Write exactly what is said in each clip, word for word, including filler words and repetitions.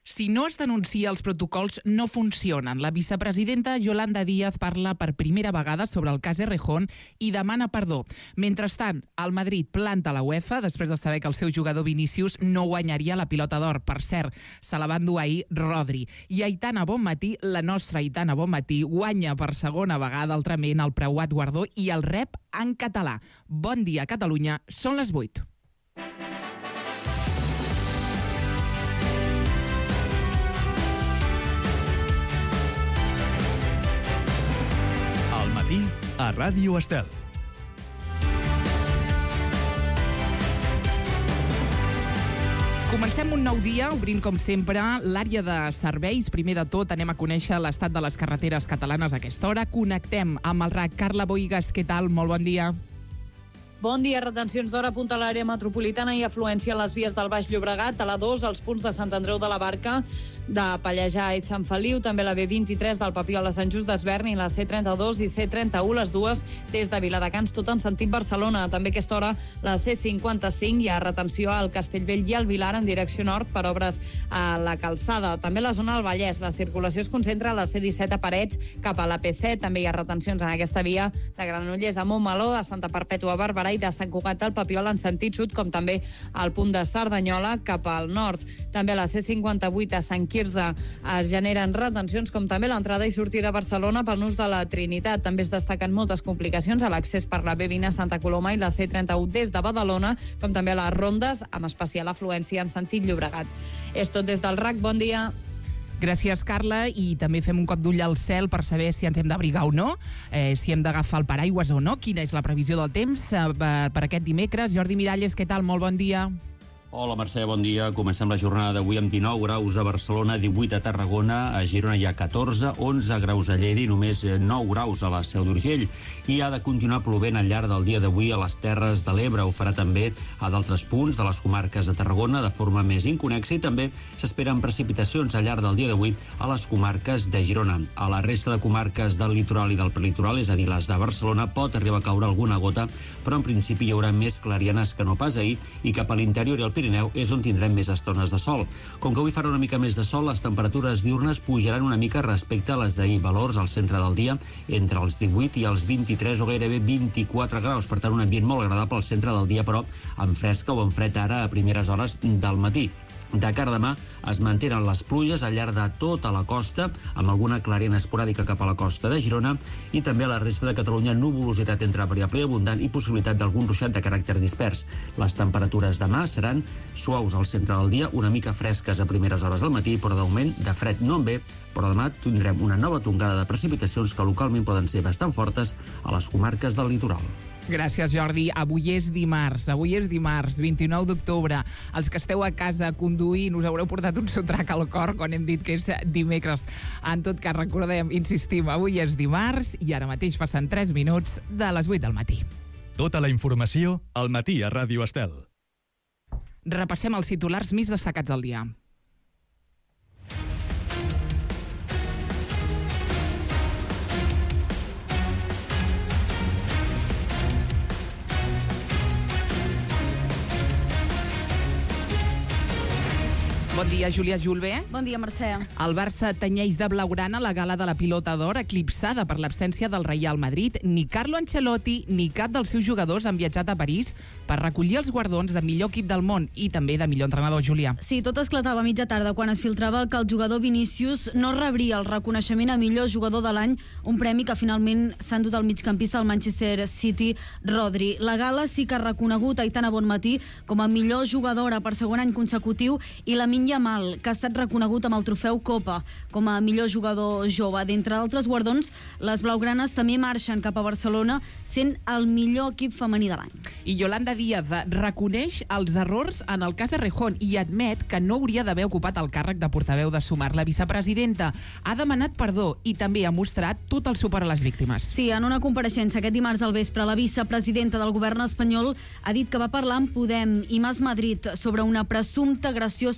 Si no es denuncia, els protocols no funcionen. La vicepresidenta Yolanda Díaz parla per primera vegada sobre el cas Errejón i demana perdó. Mentrestant, el Madrid planta la UEFA després de saber que el seu jugador Vinícius no guanyaria la pilota d'or. Per cert, se la va endur ahir Rodri. I Aitana Bonmatí, la nostra Aitana Bonmatí, guanya per segona vegada altrament el preuat guardó i el rep en català. Bon dia, Catalunya. Són les vuit. Al matí, a Ràdio Estel. Comencem un nou dia, obrint com sempre l'àrea de serveis. Primer de tot anem a conèixer l'estat de les carreteres catalanes a aquesta hora. Connectem amb el R A C. Carla Boigas, què tal? Molt bon dia. Bon dia. Retencions d'hora apunta a l'àrea metropolitana i afluència a les vies del Baix Llobregat, a la dos, als punts de Sant Andreu de la Barca, de Pallejà i Sant Feliu, també la B vint-i-tres del Papiol a Sant Just d'Esvern i la C trenta-dos i C trenta-u, les dues des de Viladecans, tot en sentit Barcelona. També a aquesta hora la C cinquanta-cinc, hi ha retenció al Castellvell i al Vilar en direcció nord per obres a la calçada. També a la zona del Vallès, la circulació es concentra a la C disset a Parets cap a la P set, també hi ha retencions en aquesta via de Granollers a Montmeló, de Santa Perpètua a Barberà i de Sant Cugat al Papiol en sentit sud, com també al punt de Cerdanyola cap al nord. També a la C cinquanta-vuit a Sant Quirze es generen retencions, com també l'entrada i sortida a Barcelona pel nus de la Trinitat. També es destaquen moltes complicacions a l'accés per la B vint a Santa Coloma i la C trenta-u des de Badalona, com també a les rondes, amb especial afluència en sentit Llobregat. És tot des del R A C. Bon dia. Gràcies, Carla, i també fem un cop d'ull al cel per saber si ens hem d'abrigar o no, eh, si hem d'agafar el paraigües o no, quina és la previsió del temps eh, per aquest dimecres. Jordi Miralles, què tal? Molt bon dia. Hola, Mercè, bon dia. Comencem la jornada d'avui amb dinou graus a Barcelona, divuit a Tarragona, a Girona hi ha catorze, onze graus a Lleida i només nou graus a la Seu d'Urgell. I ha de continuar plovent al llarg del dia d'avui a les Terres de l'Ebre. Ho farà també a d'altres punts de les comarques de Tarragona de forma més inconexa i també s'esperen precipitacions al llarg del dia d'avui a les comarques de Girona. A la resta de comarques del litoral i del prelitoral, és a dir, les de Barcelona, pot arribar a caure alguna gota, però en principi hi haurà més clarianes que no pas ahir i cap a l'interior i al Pirineu és on tindrem més estones de sol. Com que avui farà una mica més de sol, les temperatures diurnes pujaran una mica respecte a les d'ahir. Valors al centre del dia entre els divuit i els vint-i-tres o gairebé vint-i-quatre graus. Per tant, un ambient molt agradable al centre del dia, però amb fresca o amb fred ara a primeres hores del matí. De cara a demà es mantenen les pluges al llarg de tota la costa, amb alguna clariana esporàdica cap a la costa de Girona, i també a la resta de Catalunya nuvolositat entre variable i abundant i possibilitat d'algun ruixat de caràcter dispers. Les temperatures demà seran suaus al centre del dia, una mica fresques a primeres hores del matí, però d'augment de fred no en ve, però demà tindrem una nova tongada de precipitacions que localment poden ser bastant fortes a les comarques del litoral. Gràcies, Jordi. Avui és dimarts, avui és dimarts, vint-i-nou d'octubre. Els que esteu a casa conduint us haureu portat un sotrac al cor quan hem dit que és dimecres. En tot cas, recordem, insistim, avui és dimarts i ara mateix passen tres minuts de les vuit del matí. Tota la informació al matí a Ràdio Estel. Repassem els titulars més destacats del dia. Bon dia, Júlia Julve. Bon dia, Mercè. El Barça tenyeix de blaugrana la gala de la pilota d'or, eclipsada per l'absència del Real Madrid. Ni Carlo Ancelotti ni cap dels seus jugadors han viatjat a París per recollir els guardons de millor equip del món i també de millor entrenador, Júlia. Sí, tot esclatava a mitja tarda quan es filtrava que el jugador Vinícius no rebria el reconeixement a millor jugador de l'any, un premi que finalment s'ha endut al migcampista del Manchester City, Rodri. La gala sí que ha reconegut a Aitana Bonmatí com a millor jugadora per segon any consecutiu i la Lamine Yamal, que ha estat reconegut amb el trofeu Copa com a millor jugador jove. D'entre altres guardons, les blaugranes també marxen cap a Barcelona sent el millor equip femení de l'any. I Yolanda Díaz reconeix els errors en el cas Errejón i admet que no hauria d'haver ocupat el càrrec de portaveu de Sumar. La vicepresidenta ha demanat perdó i també ha mostrat tot el suport a les víctimes. Sí, en una compareixença aquest dimarts al vespre, la vicepresidenta del govern espanyol ha dit que va parlar amb Podem i Mas Madrid sobre una presumpta agressió sexual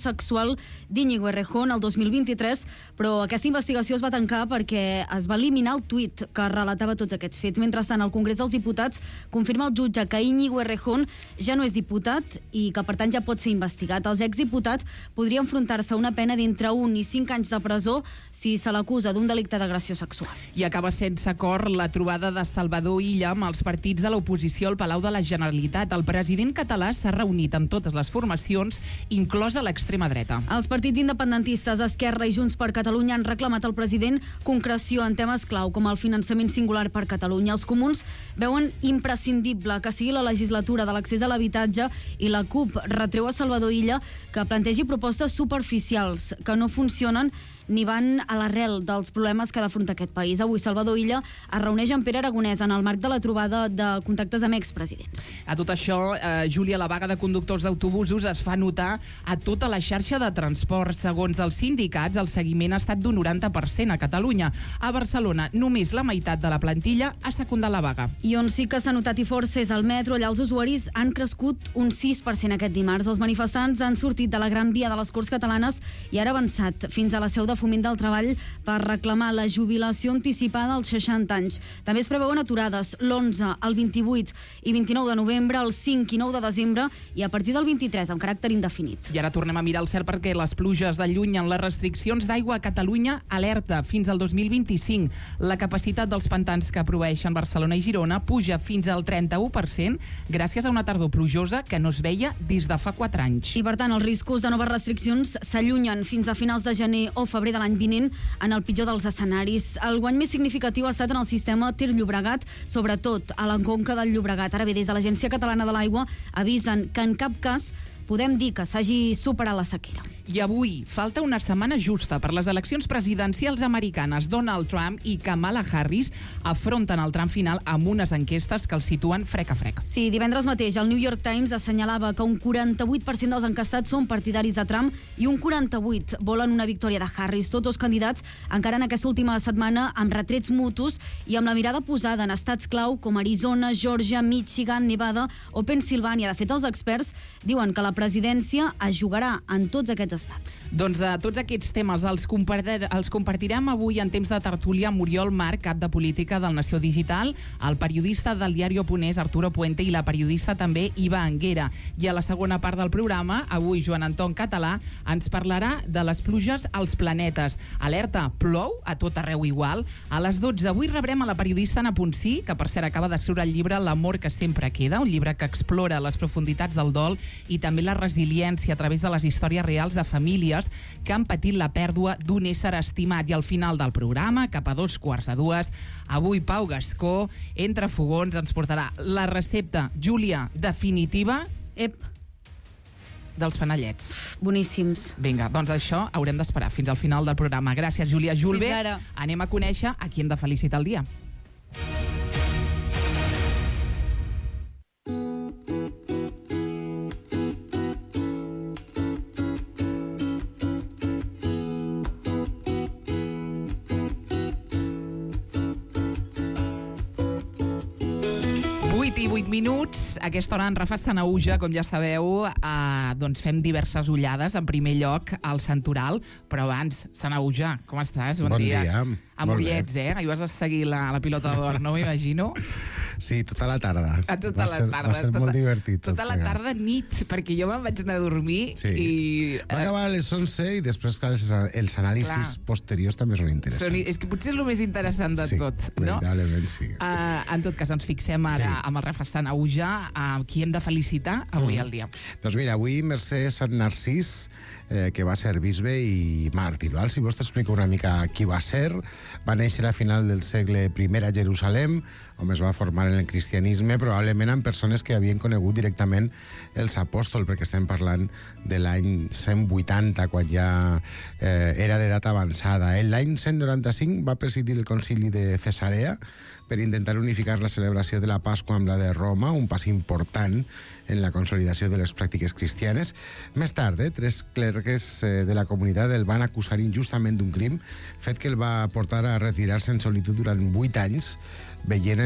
sexual d'Íñigo Errejón el dos mil vint-i-tres, però aquesta investigació es va tancar perquè es va eliminar el tuit que relatava tots aquests fets. Mentrestant, el Congrés dels Diputats confirma al jutge que Íñigo Errejón ja no és diputat i que, per tant, ja pot ser investigat. Els exdiputats podrien enfrontar-se a una pena d'entre un i cinc anys de presó si se l'acusa d'un delicte d'agressió sexual. I acaba sense acord la trobada de Salvador Illa amb els partits de l'oposició al Palau de la Generalitat. El president català s'ha reunit amb totes les formacions, inclosa l'extrema dreta. Els partits independentistes, Esquerra i Junts per Catalunya han reclamat al president concreció en temes clau com el finançament singular per Catalunya. Els comuns veuen imprescindible que sigui la legislatura de l'accés a l'habitatge i la CUP retreu a Salvador Illa que plantegi propostes superficials que no funcionen ni van a l'arrel dels problemes que ha d'afrontar aquest país. Avui Salvador Illa es reuneix amb Pere Aragonès en el marc de la trobada de contactes amb expresidents. A tot això, eh, Júlia, la vaga de conductors d'autobusos es fa notar a tota la xarxa de transport. Segons els sindicats, el seguiment ha estat d'un noranta per cent a Catalunya. A Barcelona, només la meitat de la plantilla ha secundat la vaga. I on sí que s'ha notat i força és al metro. Allà els usuaris han crescut un sis per cent aquest dimarts. Els manifestants han sortit de la Gran Via de les Corts Catalanes i ara avançat fins a la seu de Foment del Treball per reclamar la jubilació anticipada als seixanta anys. També es preveuen aturades l'onze, el vint-i-vuit i vint-i-nou de novembre, el cinc i nou de desembre i a partir del vint-i-tres, amb caràcter indefinit. I ara tornem a mirar el cel perquè les pluges allunyen les restriccions d'aigua a Catalunya. Alerta fins al dos mil vint-i-cinc. La capacitat dels pantans que proveeixen Barcelona i Girona puja fins al trenta-u per cent gràcies a una tardor plujosa que no es veia des de fa quatre anys. I per tant, els riscos de noves restriccions s'allunyen fins a finals de gener o febrer de l'any vinent en el pitjor dels escenaris. El guany més significatiu ha estat en el sistema Ter-Llobregat, sobretot a la conca del Llobregat. Ara bé, des de l'Agència Catalana de l'Aigua avisen que en cap cas podem dir que s'hagi superat la sequera. I avui falta una setmana justa per les eleccions presidencials americanes. Donald Trump i Kamala Harris afronten el tram final amb unes enquestes que els situen frec a frec. Sí, divendres mateix el New York Times assenyalava que un quaranta-vuit per cent dels encastats són partidaris de Trump i un quaranta-vuit per cent volen una victòria de Harris. Tots els candidats encara en aquesta última setmana amb retrets mutus i amb la mirada posada en estats clau com Arizona, Georgia, Michigan, Nevada o Pensilvània. De fet, els experts diuen que la presidència es jugarà en tots aquests estats. Doncs a tots aquests temes els, compartir, els compartirem avui en temps de tertúlia amb Oriol Marc, cap de política del Nació Digital, el periodista del diari Oponés, Arturo Puente, i la periodista també Iva Anguera. I a la segona part del programa, avui Joan Anton Català ens parlarà de les pluges als planetes. Alerta, plou a tot arreu igual. A les dotze avui rebrem a la periodista Ana Ponsí, que per cert acaba d'escriure el llibre L'amor que sempre queda, un llibre que explora les profunditats del dol i també la resiliència a través de les històries reals de famílies que han patit la pèrdua d'un ésser estimat. I al final del programa, cap a dos quarts de dues, avui Pau Gascó, entre fogons, ens portarà la recepta, Júlia, definitiva Ep. dels panellets. Boníssims. Vinga, doncs això haurem d'esperar fins al final del programa. Gràcies, Júlia. Julbe, anem a conèixer a qui hem de felicitar el dia. vuit minuts, a aquesta hora en Rafa Sanauja, com ja sabeu, eh, doncs fem diverses ullades, en primer lloc al Santoral, però abans, Sanauja, com estàs? Bon, bon dia. dia. Amb ullets, eh? Ahir vas a seguir la, la pilota d'or, no m'imagino? Sí, tota la tarda. A tota va la ser, tarda. Va ser tota, molt divertit. Tota tot la plegat. Tarda nit, perquè jo me'n vaig anar a dormir sí. i... Va acabar a les onze i després, clar, els anàlisis clar. posteriors també són interessants. Són, és que potser és el més interessant de sí, tot, no? veritablement sí. Uh, en tot cas, ens fixem ara sí. amb el Rafa Sanauja, a qui hem de felicitar avui mm. al dia. Doncs mira, avui Mercè Sant Narcís, eh, que va ser bisbe i màrtir. Val? Si vols t'explico una mica qui va ser. Va néixer a final del segle primer a Jerusalem, on es va formar en el cristianisme, probablement amb persones que havien conegut directament els apòstols, perquè estem parlant de l'any cent vuitanta, quan ja eh, era d'edat avançada. L'any cent noranta-cinc va presidir el concili de Cesarea per intentar unificar la celebració de la Pasqua amb la de Roma, un pas important en la consolidació de les pràctiques cristianes. Més tard, eh, tres clergues eh, de la comunitat el van acusar injustament d'un crim, fet que el va portar a retirar-se en solitud durant vuit anys, veient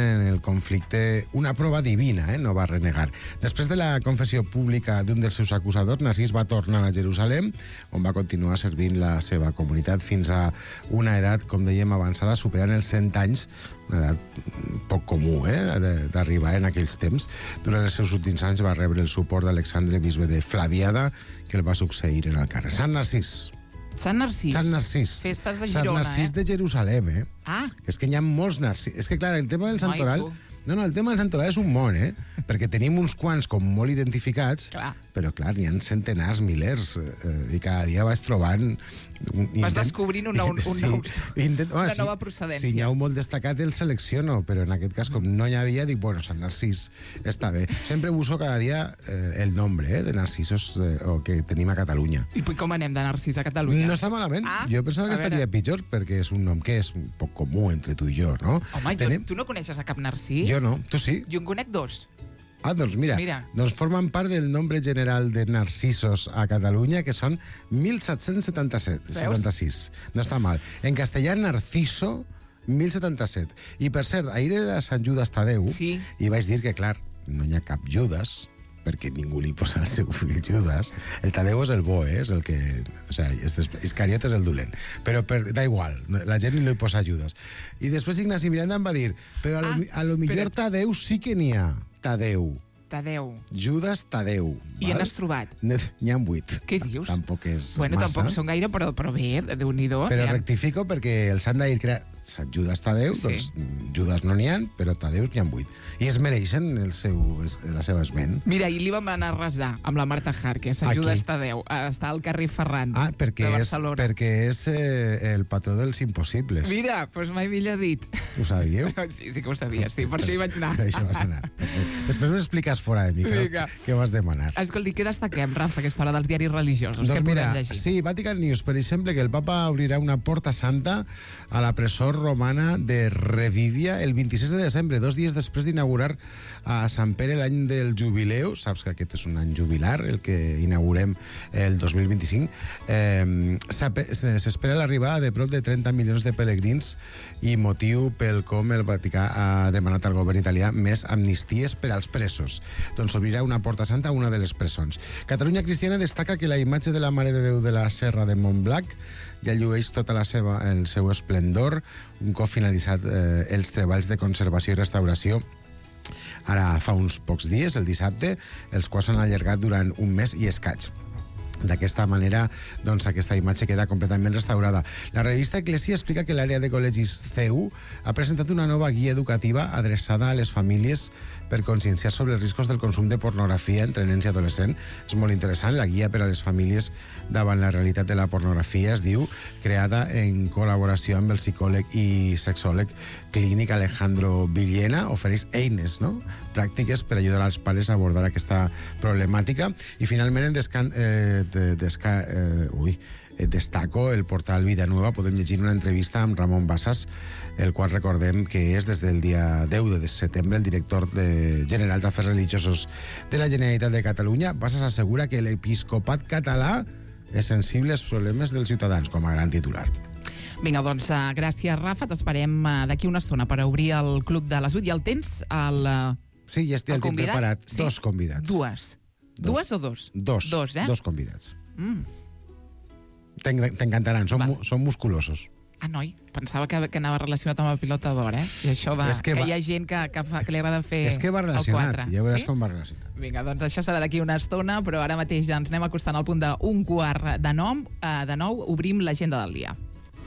en el conflicte una prova divina, eh? no va renegar. Després de la confessió pública d'un dels seus acusadors, Narcís va tornar a Jerusalem, on va continuar servint la seva comunitat fins a una edat, com dèiem, avançada, superant els cent anys, una edat poc comú eh? d'arribar en aquells temps. Durant els seus últims anys va rebre el suport d'Alexandre, bisbe de Flaviada, que el va succeir en el càrrec. Sant Narcís. Sant Narcís. Sant Narcís. Festes de Sant Girona, Narcís eh? de Jerusalem, eh? Ah. És que n'hi ha molts Narcís. És que, clar, el tema del santoral... Ai, no, no, el tema del santoral és un món, eh? Perquè tenim uns quants com molt identificats, clar. Però, clar, n'hi ha centenars, milers, eh, i cada dia vas trobant... Un, vas intent... descobrint un nou, un sí, nou, intent... una sí, nova procedència. Si n'hi ha un molt destacat, el selecciono, però en aquest cas, com no n'hi havia, dic, bueno, Sant Narcís està bé. Sempre uso cada dia eh, el nombre eh, de narcisos eh, o que tenim a Catalunya. I com anem de Narcís a Catalunya? No està malament. Ah, jo pensava que estaria pitjor, perquè és un nom que és poc comú entre tu i jo, no? Home, Tenim... jo, tu no coneixes a cap Narcís? Jo no, tu sí. Jo en conec dos. Ah, doncs mira, mira, doncs formen part del nombre general de narcisos a Catalunya, que són mil set-cents setanta-sis. No està mal. En castellà, Narciso, mil setanta-set. I, per cert, ahir era Sant Judas Tadeu, sí. I vaig dir que, clar, no hi ha cap Judas, perquè ningú li posa al seu fill Judas. El Tadeu és el bo, eh? És el que... O sigui, Iscariot és el dolent. Però per, da igual, la gent li posa Judas. I després Ignasi Miranda em va dir, però a lo, ah, a lo millor però... Tadeu sí que n'hi ha. Tadeu. Tadeu. Judas Tadeu. I on has trobat? N'hi ha vuit. Què dius? Tampoc és bueno, massa. Tampoc són gaire, però, però bé, Déu-n'hi-do. Però ha... rectifico perquè els han d'ir crear Sant Judas Tadeu, sí. Doncs Judas no n'hi ha, però Tadeus n'hi ha vuit. I es mereixen el seu, la seva esment. Mira, i li vam anar a resar amb la Marta Jarque, Sant Aquí. Judas Tadeu. Està al carrer Ferran, ah, perquè de Barcelona. És, perquè és eh, el patró dels impossibles. Mira, doncs mai millor dit. Ho sabíeu? Sí, sí que ho sabia, sí, per això hi vaig anar. Per això vas anar. Després m'expliques fora de mi, però què vas demanar. Escolti, què destaquem, Rafa, aquesta hora dels diaris religiosos? Doncs mira, sí, Vatican News, per exemple, que el papa obrirà una porta santa a la presó romana de Revívia el vint-i-sis de desembre, dos dies després d'inaugurar a Sant Pere l'any del jubileu. Saps que aquest és un any jubilar, el que inaugurem el dos mil vint-i-cinc. Eh, S'espera l'arribada de prop de trenta milions de pelegrins i motiu pel com el Vaticà ha demanat al govern italià més amnisties per als presos. Doncs obrirà una porta santa a una de les presons. Catalunya Cristiana destaca que la imatge de la Mare de Déu de la Serra de Montblanc ja llueix tota la seva, el seu esplendor, un cop finalitzat eh, els treballs de conservació i restauració ara fa uns pocs dies, el dissabte, els quals s'han allargat durant un mes i escaig. D'aquesta manera, doncs, aquesta imatge queda completament restaurada. La revista Eclesia explica que l'àrea de col·legis C E U ha presentat una nova guia educativa adreçada a les famílies per conscienciar sobre els riscos del consum de pornografia entre nens i adolescents. És molt interessant, la guia per a les famílies davant la realitat de la pornografia, es diu, creada en col·laboració amb el psicòleg i sexòleg clínic Alejandro Villena, ofereix eines, no?, pràctiques per ajudar als pares a abordar aquesta problemàtica. I finalment, en descan... Eh, de, desca... Eh, ui, destaco el portal Vida Nueva, podem llegir una entrevista amb Ramon Bassas, el qual recordem que és des del dia deu de setembre el director de general d'Afers Religiosos de la Generalitat de Catalunya. Bassas assegura que l'episcopat català és sensible als problemes dels ciutadans, com a gran titular. Vinga, doncs, uh, gràcies, Rafa. T'esperem uh, d'aquí una estona per obrir el Club de les vuit. I el tens al uh, Sí, ja estic preparat. Sí? Dos convidats. Dues. Dos. Dues o dos? Dos. Dos, eh? Dos convidats. Mm. T'encantaran, són, mu són musculosos. Ah, noi, pensava que, que anava relacionat amb la pilota d'or, eh? I això de, que, que va... hi ha gent que, que, fa, que li agrada fer és que va relacionat, ja veuràs sí? com va relacionat. Vinga, doncs això serà d'aquí una estona, però ara mateix ja ens anem acostant al punt d'un quart de, nom, eh, de nou, obrim l'agenda del dia.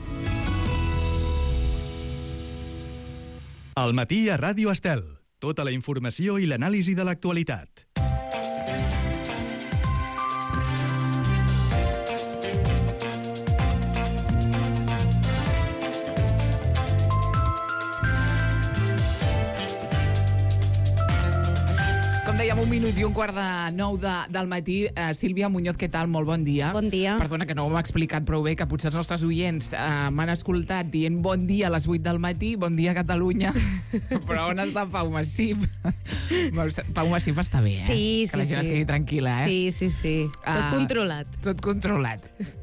Al matí a Ràdio Estel. Tota la informació i l'anàlisi de l'actualitat. Dèiem un minut i un quart de nou de, del matí. Uh, Sílvia Muñoz, què tal? Molt bon dia. Bon dia. Perdona que no ho hem explicat prou bé, que potser els nostres oients uh, m'han escoltat dient bon dia a les vuit del matí, bon dia Catalunya, però on està Pau Massip? Pau Massip està bé, eh? Sí, sí, que la gent sí. es quedi tranquil·la, eh? Sí, sí, sí. Tot uh, controlat. Tot controlat.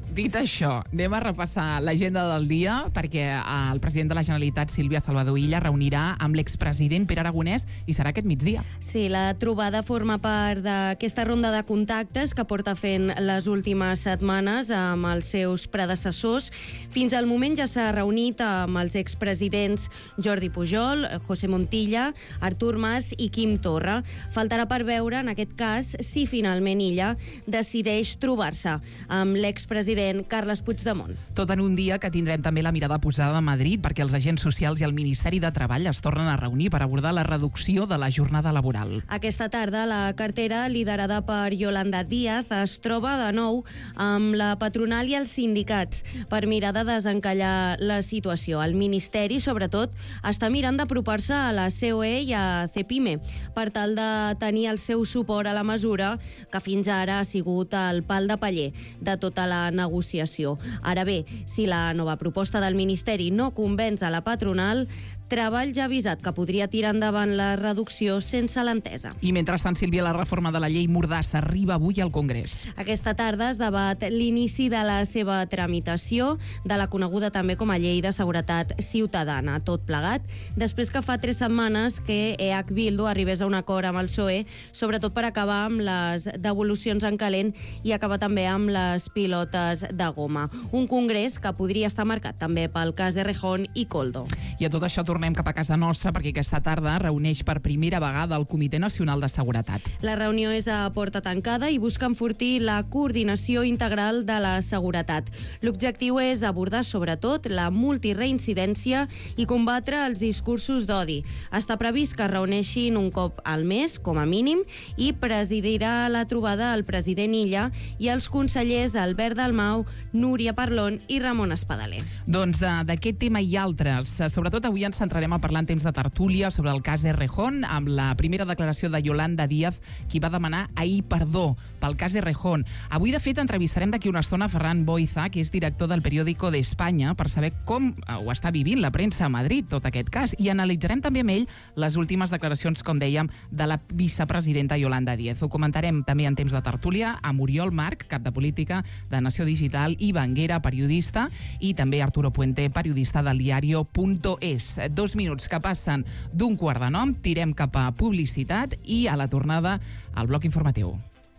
Dit això, anem a repassar l'agenda del dia perquè el president de la Generalitat, Sílvia Salvador Illa, reunirà amb l'expresident Pere Aragonès i serà aquest migdia. Sí, la trobada forma part d'aquesta ronda de contactes que porta fent les últimes setmanes amb els seus predecessors. Fins al moment ja s'ha reunit amb els expresidents Jordi Pujol, José Montilla, Artur Mas i Quim Torra. Faltarà per veure, en aquest cas, si finalment Illa decideix trobar-se amb l'expresident Carles Puigdemont. Tot en un dia que tindrem també la mirada posada a Madrid perquè els agents socials i el Ministeri de Treball es tornen a reunir per abordar la reducció de la jornada laboral. Aquesta tarda, la cartera, liderada per Yolanda Díaz, es troba de nou amb la patronal i els sindicats per mirar de desencallar la situació. El Ministeri, sobretot, està mirant d'apropar-se a la C O E i a Cepime per tal de tenir el seu suport a la mesura que fins ara ha sigut el pal de paller de tota la negociació. Ara bé, si la nova proposta del Ministeri no convenç a la patronal, Treball ja ha avisat que podria tirar endavant la reducció sense l'entesa. I mentrestant, Sílvia, la reforma de la llei Mordassa arriba avui al Congrés. Aquesta tarda es debat l'inici de la seva tramitació, de la coneguda també com a Llei de Seguretat Ciutadana. Tot plegat, després que fa tres setmanes que E H Bildu arribés a un acord amb el P S O E, sobretot per acabar amb les devolucions en calent i acabar també amb les pilotes de goma. Un congrés que podria estar marcat també pel cas de Rejón i Koldo. I a tot això tornem cap a casa nostra perquè aquesta tarda reuneix per primera vegada el Comitè Nacional de Seguretat. La reunió és a porta tancada i busca enfortir la coordinació integral de la seguretat. L'objectiu és abordar sobretot la multireincidència i combatre els discursos d'odi. Està previst que es reuneixin un cop al mes, com a mínim, i presidirà la trobada el president Illa i els consellers Albert Dalmau, Núria Parlon i Ramon Espadaler. Doncs uh, d'aquest tema i altres, uh, sobretot avui ens centrarem a parlar en temps de tertúlia sobre el cas Errejón, amb la primera declaració de Yolanda Díaz, qui va demanar ahir perdó pel cas Errejón. Avui, de fet, entrevistarem d'aquí una estona Ferran Boiza, que és director del Periódico de España, per saber com ho està vivint la premsa a Madrid, tot aquest cas, i analitzarem també amb ell les últimes declaracions, com dèiem, de la vicepresidenta Yolanda Díaz. Ho comentarem també en temps de tertúlia amb Oriol Marc, cap de política de Nació Digital, i Banguera, periodista, i també Arturo Puente, periodista del diario punto es. Dos minuts que passen d'un quart de nom, tirem cap a publicitat i a la tornada al bloc informatiu.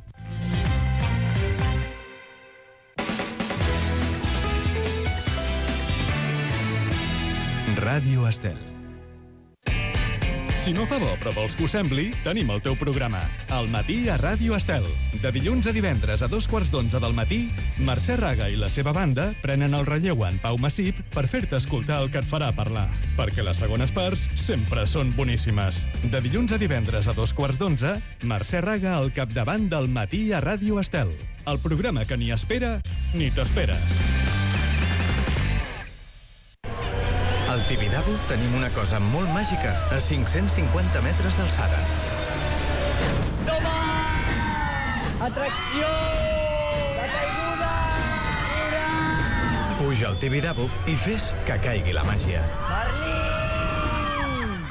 Ràdio Estel. Si no fa bo, però vols que ho sembli, tenim el teu programa. Al matí a Ràdio Estel. De dilluns a divendres a dos quarts d'onze del matí, Mercè Raga i la seva banda prenen el relleu en Pau Massip per fer-te escoltar el que et farà parlar. Perquè les segones parts sempre són boníssimes. De dilluns a divendres a dos quarts d'onze, Mercè Raga al capdavant del matí a Ràdio Estel. El programa que ni espera ni t'esperes. Al Tibidabo tenim una cosa molt màgica a cinc-cents cinquanta metres d'alçada. Toma! Atracció! La caiguda! Ura! Puja al Tibidabo i fes que caigui la màgia. Merlín!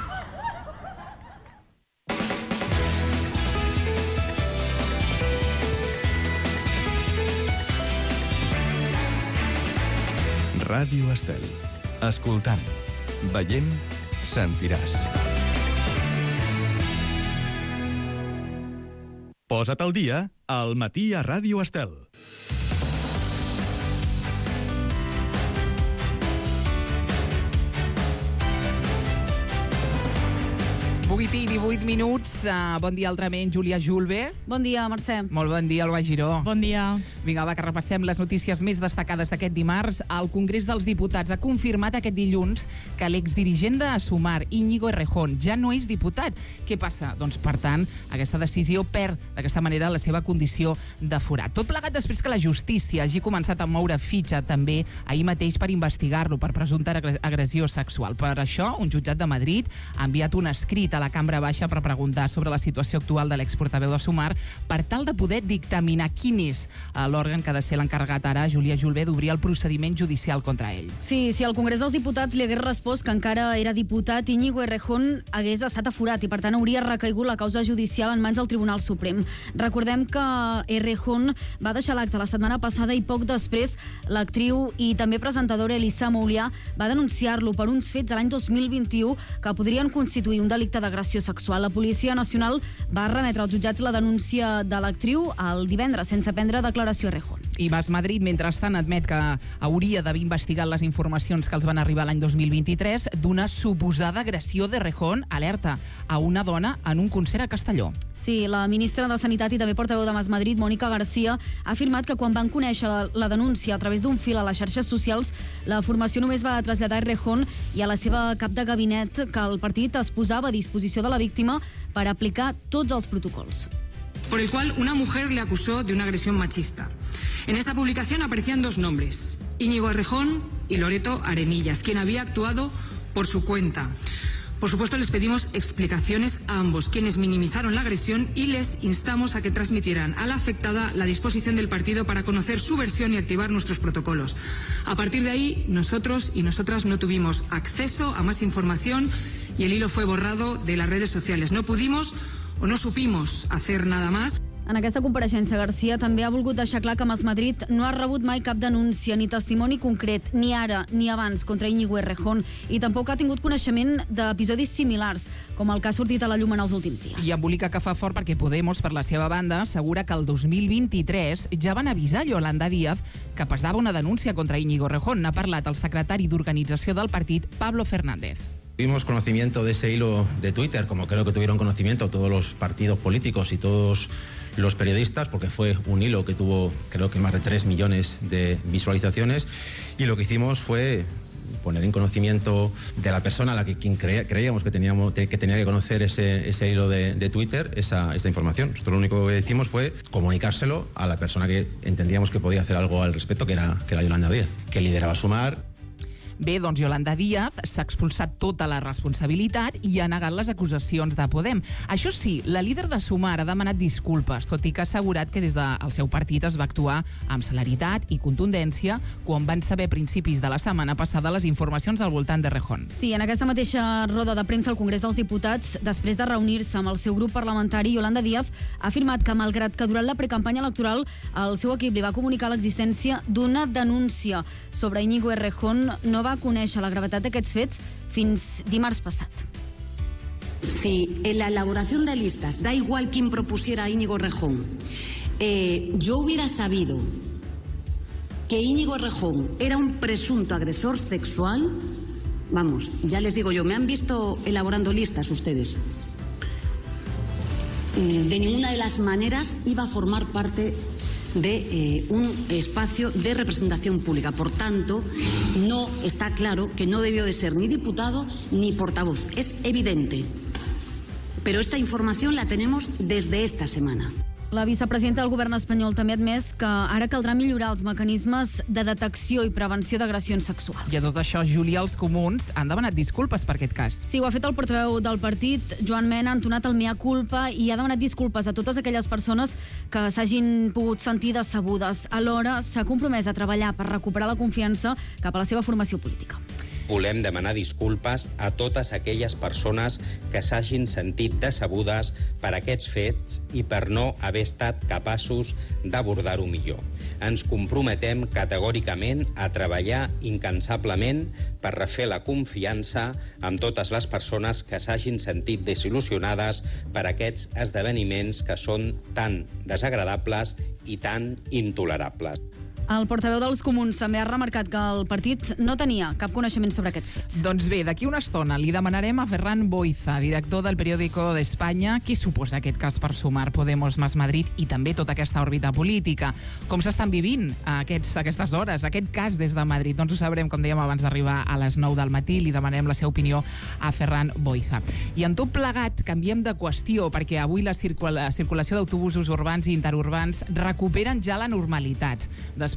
Ràdio Estel. Escoltant, veient, sentiràs. Posa't al dia al matí a Ràdio Estel. vuit i divuit minuts. Uh, bon dia altrament, Júlia Julve. Bon dia, Mercè. Molt bon dia, Alba Giró. Bon dia. Vinga, va, que repassem les notícies més destacades d'aquest dimarts. El Congrés dels Diputats ha confirmat aquest dilluns que l'exdirigent de Sumar, Íñigo Errejón, ja no és diputat. Què passa? Doncs, per tant, aquesta decisió perd d'aquesta manera la seva condició de forat. Tot plegat després que la justícia hagi començat a moure fitxa també ahir mateix per investigar-lo per presumpta agressió sexual. Per això, un jutjat de Madrid ha enviat un escrit a la Cambra Baixa per preguntar sobre la situació actual de l'exportaveu de Sumar per tal de poder dictaminar quin és l'òrgan l'òrgan que ha de ser l'encarregat ara, Júlia Julbé, d'obrir el procediment judicial contra ell. Sí, si el Congrés dels Diputats li hagués respost que encara era diputat, Íñigo Errejón hagués estat aforat i, per tant, hauria recaigut la causa judicial en mans del Tribunal Suprem. Recordem que Errejón va deixar l'acte la setmana passada i poc després l'actriu i també presentadora Elisa Moulià va denunciar-lo per uns fets de l'any dos mil vint-i-u que podrien constituir un delicte d'agressió sexual. La Policia Nacional va remetre als jutjats la denúncia de l'actriu el divendres, sense prendre declaració a Errejón. I Mas Madrid, mentrestant, admet que hauria d'haver investigat les informacions que els van arribar l'any dos mil vint-i-tres d'una suposada agressió d'Errejón, alerta, a una dona en un concert a Castelló. Sí, la ministra de Sanitat i també portaveu de Mas Madrid, Mònica García, ha afirmat que quan van conèixer la, la denúncia a través d'un fil a les xarxes socials, la formació només va traslladar a Errejón i a la seva cap de gabinet que el partit es posava a disposició de la víctima per aplicar tots els protocols. Por el cual una mujer le acusó de una agresión machista. En esta publicación aparecían dos nombres, Íñigo Errejón y Loreto Arenillas, quien había actuado por su cuenta. Por supuesto, les pedimos explicaciones a ambos, quienes minimizaron la agresión, y les instamos a que transmitieran a la afectada la disposición del partido para conocer su versión y activar nuestros protocolos. A partir de ahí, nosotros y nosotras no tuvimos acceso a más información y el hilo fue borrado de las redes sociales. No pudimos o no supimos hacer nada más. En aquesta compareixença, García també ha volgut deixar clar que Mas Madrid no ha rebut mai cap denúncia ni testimoni concret, ni ara ni abans, contra Íñigo Errejón, i tampoc ha tingut coneixement d'episodis similars, com el que ha sortit a la llum en els últims dies. I embolica que fa fort perquè Podemos, per la seva banda, assegura que el dos mil vint-i-tres ja van avisar Yolanda Díaz que pesava una denúncia contra Íñigo Errejón. N'ha parlat el secretari d'Organització del partit, Pablo Fernández. Tuvimos conocimiento de ese hilo de Twitter, como creo que tuvieron conocimiento todos los partidos políticos y todos los periodistas, porque fue un hilo que tuvo, creo que más de tres millones de visualizaciones, y lo que hicimos fue poner en conocimiento de la persona a la que quien creía, creíamos que, teníamos, que tenía que conocer ese, ese hilo de, de Twitter, esa, esta información. Nosotros lo único que hicimos fue comunicárselo a la persona que entendíamos que podía hacer algo al respecto, que era, que era Yolanda Díaz, que lideraba Sumar. Bé, doncs Yolanda Díaz s'ha expulsat tota la responsabilitat i ha negat les acusacions de Podem. Això sí, la líder de Sumar ha demanat disculpes, tot i que ha assegurat que des del seu partit es va actuar amb celeritat i contundència quan van saber a principis de la setmana passada les informacions al voltant d'Errejón. Sí, en aquesta mateixa roda de premsa al Congrés dels Diputats, després de reunir-se amb el seu grup parlamentari, Yolanda Díaz ha afirmat que, malgrat que durant la precampanya electoral el seu equip li va comunicar l'existència d'una denúncia sobre Íñigo Errejón, no va va conèixer la gravetat d'aquests fets fins dimarts passat. Si en la elaboración de listas da igual quien propusiera a Íñigo Errejón, eh, yo hubiera sabido que Íñigo Errejón era un presunto agresor sexual, vamos, ya les digo yo, me han visto elaborando listas ustedes. De ninguna de las maneras iba a formar parte de eh, un espacio de representación pública. Por tanto, no está claro que no debió de ser ni diputado ni portavoz. Es evidente. Pero esta información la tenemos desde esta semana. La vicepresidenta del govern espanyol també ha admès que ara caldrà millorar els mecanismes de detecció i prevenció d'agressions sexuals. I a tot això, Júlia, els comuns han demanat disculpes per aquest cas. Sí, ho ha fet el portaveu del partit, Joan Mena, ha entonat el mea culpa i ha demanat disculpes a totes aquelles persones que s'hagin pogut sentir decebudes. Alhora, s'ha compromès a treballar per recuperar la confiança cap a la seva formació política. Volem demanar disculpes a totes aquelles persones que s'hagin sentit decebudes per aquests fets i per no haver estat capaços d'abordar-ho millor. Ens comprometem categòricament a treballar incansablement per refer la confiança amb totes les persones que s'hagin sentit desil·lusionades per aquests esdeveniments que són tan desagradables i tan intolerables. El portaveu dels comuns també ha remarcat que el partit no tenia cap coneixement sobre aquests fets. Doncs bé, d'aquí una estona li demanarem a Ferran Boiza, director del Periódico d'Espanya, què suposa aquest cas per Sumar, Podemos, Mas Madrid i també tota aquesta òrbita política. Com s'estan vivint aquests, aquestes hores, aquest cas des de Madrid? Doncs ho sabrem, com dèiem, abans d'arribar a les nou del matí. Li demanarem la seva opinió a Ferran Boiza. I en tot plegat, canviem de qüestió, perquè avui la, circula, la circulació d'autobusos urbans i interurbans recuperen ja la normalitat. Després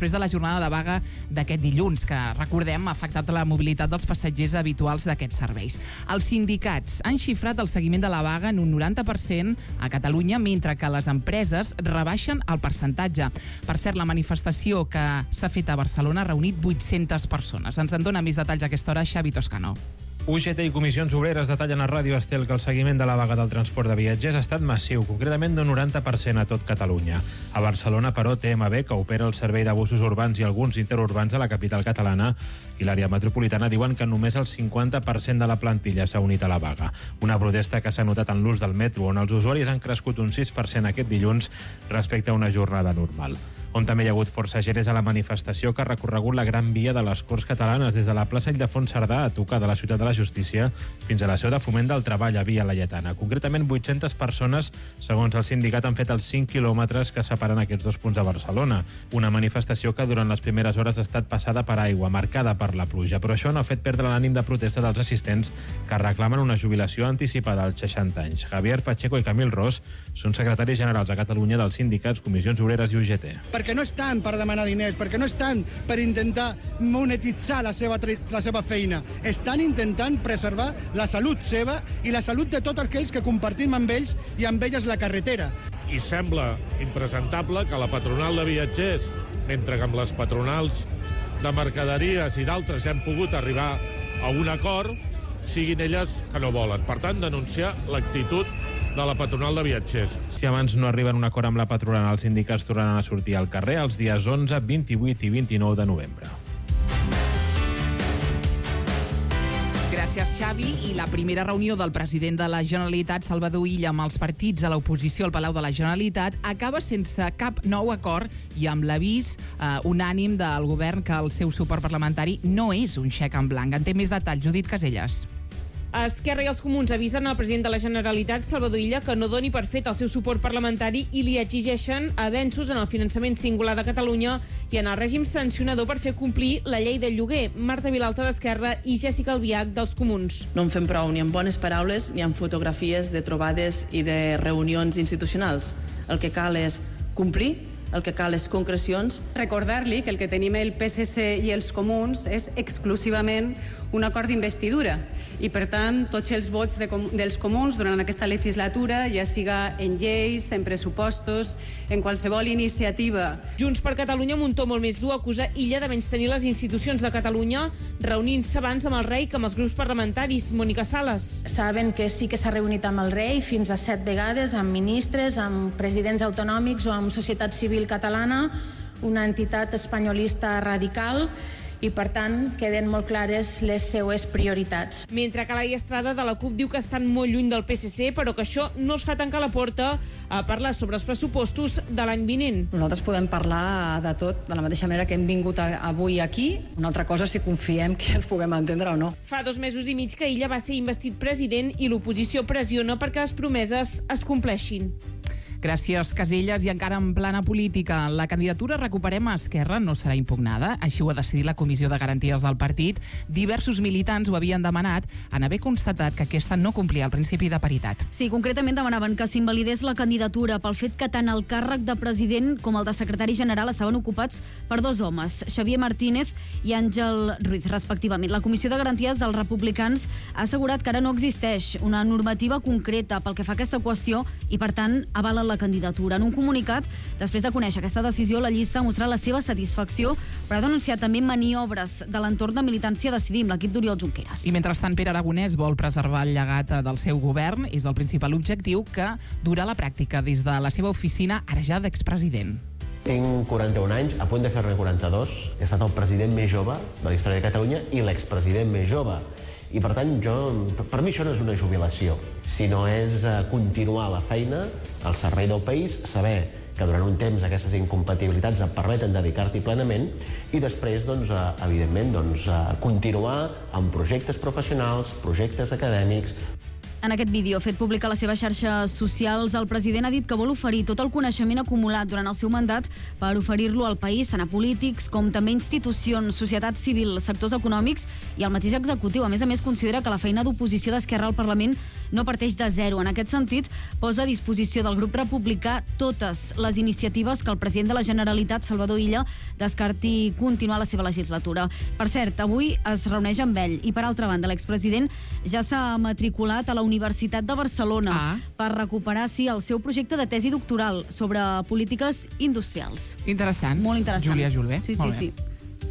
després de la jornada de vaga d'aquest dilluns, que, recordem, ha afectat la mobilitat dels passatgers habituals d'aquests serveis. Els sindicats han xifrat el seguiment de la vaga en un noranta per cent a Catalunya, mentre que les empreses rebaixen el percentatge. Per cert, la manifestació que s'ha fet a Barcelona ha reunit vuit-centes persones. Ens en dona més detalls a aquesta hora Xavi Toscano. U G T i Comissions Obreres detallen a Ràdio Estel que el seguiment de la vaga del transport de viatgers ha estat massiu, concretament d'un noranta per cent a tot Catalunya. A Barcelona, però, T M B, que opera el servei de busos urbans i alguns interurbans a la capital catalana, i l'àrea metropolitana diuen que només el cinquanta per cent de la plantilla s'ha unit a la vaga. Una protesta que s'ha notat en l'ús del metro, on els usuaris han crescut un sis per cent aquest dilluns respecte a una jornada normal. On també hi ha hagut força gent és a la manifestació que ha recorregut la Gran Via de les Corts Catalanes des de la plaça Ildefons Cerdà a tocar de la Ciutat de la Justícia fins a la seu de Foment del Treball a Via Laietana. Concretament, vuit-centes persones, segons el sindicat, han fet els cinc quilòmetres que separen aquests dos punts de Barcelona. Una manifestació que durant les primeres hores ha estat passada per aigua, marcada per la pluja, però això no ha fet perdre l'ànim de protesta dels assistents que reclamen una jubilació anticipada als seixanta anys. Javier Pacheco i Camil Ros són secretaris generals a Catalunya dels sindicats, Comissions Obreres i U G T. Perquè no estan per demanar diners, perquè no estan per intentar monetitzar la seva, la seva feina. Estan intentant preservar la salut seva i la salut de tots aquells que compartim amb ells i amb elles la carretera. I sembla impresentable que la patronal de viatgers, mentre que amb les patronals de mercaderies i d'altres hem pogut arribar a un acord, siguin elles que no volen. Per tant, denunciar l'actitud de la patronal de viatgers. Si abans no arriben a un acord amb la patronal, els sindicats tornaran a sortir al carrer els dies onze, vint-i-vuit i vint-i-nou de novembre. Gràcies, Xavi. I la primera reunió del president de la Generalitat, Salvador Illa, amb els partits a l'oposició al Palau de la Generalitat acaba sense cap nou acord i amb l'avís eh, unànim del govern que el seu suport parlamentari no és un xec en blanc. En té més detalls, Judit Caselles. Esquerra i els comuns avisen al president de la Generalitat, Salvador Illa, que no doni per fet el seu suport parlamentari i li exigeixen avenços en el finançament singular de Catalunya i en el règim sancionador per fer complir la llei del lloguer. Marta Vilalta d'Esquerra i Jèssica Albiach dels comuns. No en fem prou ni amb bones paraules ni amb fotografies de trobades i de reunions institucionals. El que cal és complir, el que cal és concrecions. Recordar-li que el que tenim el P S C i els comuns és exclusivament un acord d'investidura i, per tant, tots els vots de com dels comuns durant aquesta legislatura, ja siga en lleis, en pressupostos, en qualsevol iniciativa. Junts per Catalunya, amb un to molt més dur, acusa Illa de menystenir les institucions de Catalunya, reunint-se abans amb el rei que amb els grups parlamentaris. Mònica Sales. Saben que sí que s'ha reunit amb el rei fins a set vegades, amb ministres, amb presidents autonòmics o amb societat civil catalana, una entitat espanyolista radical, i, per tant, queden molt clares les seues prioritats. Mentre que Laia Estrada de la CUP diu que estan molt lluny del P S C, però que això no els fa tancar la porta a parlar sobre els pressupostos de l'any vinent. Nosaltres podem parlar de tot, de la mateixa manera que hem vingut avui aquí. Una altra cosa si confiem que els puguem entendre o no. Fa dos mesos i mig que Illa va ser investit president i l'oposició pressiona perquè les promeses es compleixin. Gràcies, Caselles. I encara en plana política, la candidatura Recuperem a Esquerra no serà impugnada. Així ho ha decidit la Comissió de Garanties del partit. Diversos militants ho havien demanat en haver constatat que aquesta no complia el principi de paritat. Sí, concretament demanaven que s'invalidés la candidatura pel fet que tant el càrrec de president com el de secretari general estaven ocupats per dos homes, Xavier Martínez i Àngel Ruiz, respectivament. La Comissió de Garanties dels Republicans ha assegurat que ara no existeix una normativa concreta pel que fa a aquesta qüestió i, per tant, avala la candidatura. En un comunicat, després de conèixer aquesta decisió, la llista ha mostrat la seva satisfacció, però ha denunciat també maniobres de l'entorn de militància Decidim, l'equip d'Oriol Junqueras. I mentrestant, Pere Aragonès vol preservar el llegat del seu govern. És el principal objectiu que durà la pràctica des de la seva oficina, ara ja d'expresident. Tinc quaranta-un anys, a punt de fer-ne quaranta-dos. He estat el president més jove de la història de Catalunya i l'expresident més jove. I, per tant, jo, per mi això no és una jubilació, sinó és continuar la feina al servei del país, saber que durant un temps aquestes incompatibilitats et permeten dedicar-t'hi plenament i després, doncs, evidentment, doncs, continuar amb projectes professionals, projectes acadèmics. En aquest vídeo, fet públic a les seves xarxes socials, el president ha dit que vol oferir tot el coneixement acumulat durant el seu mandat per oferir-lo al país, tant a polítics com també institucions, societat civil, sectors econòmics i el mateix executiu. A més a més, considera que la feina d'oposició d'Esquerra al Parlament no parteix de zero. En aquest sentit, posa a disposició del grup republicà totes les iniciatives que el president de la Generalitat, Salvador Illa, descarti continuar la seva legislatura. Per cert, avui es reuneix amb ell i, per altra banda, l'expresident ja s'ha matriculat a la Universitat de Barcelona ah. per recuperar, sí, el seu projecte de tesi doctoral sobre polítiques industrials. Interessant. Molt interessant. Júlia Julbé. Sí, sí, Molt sí. bé.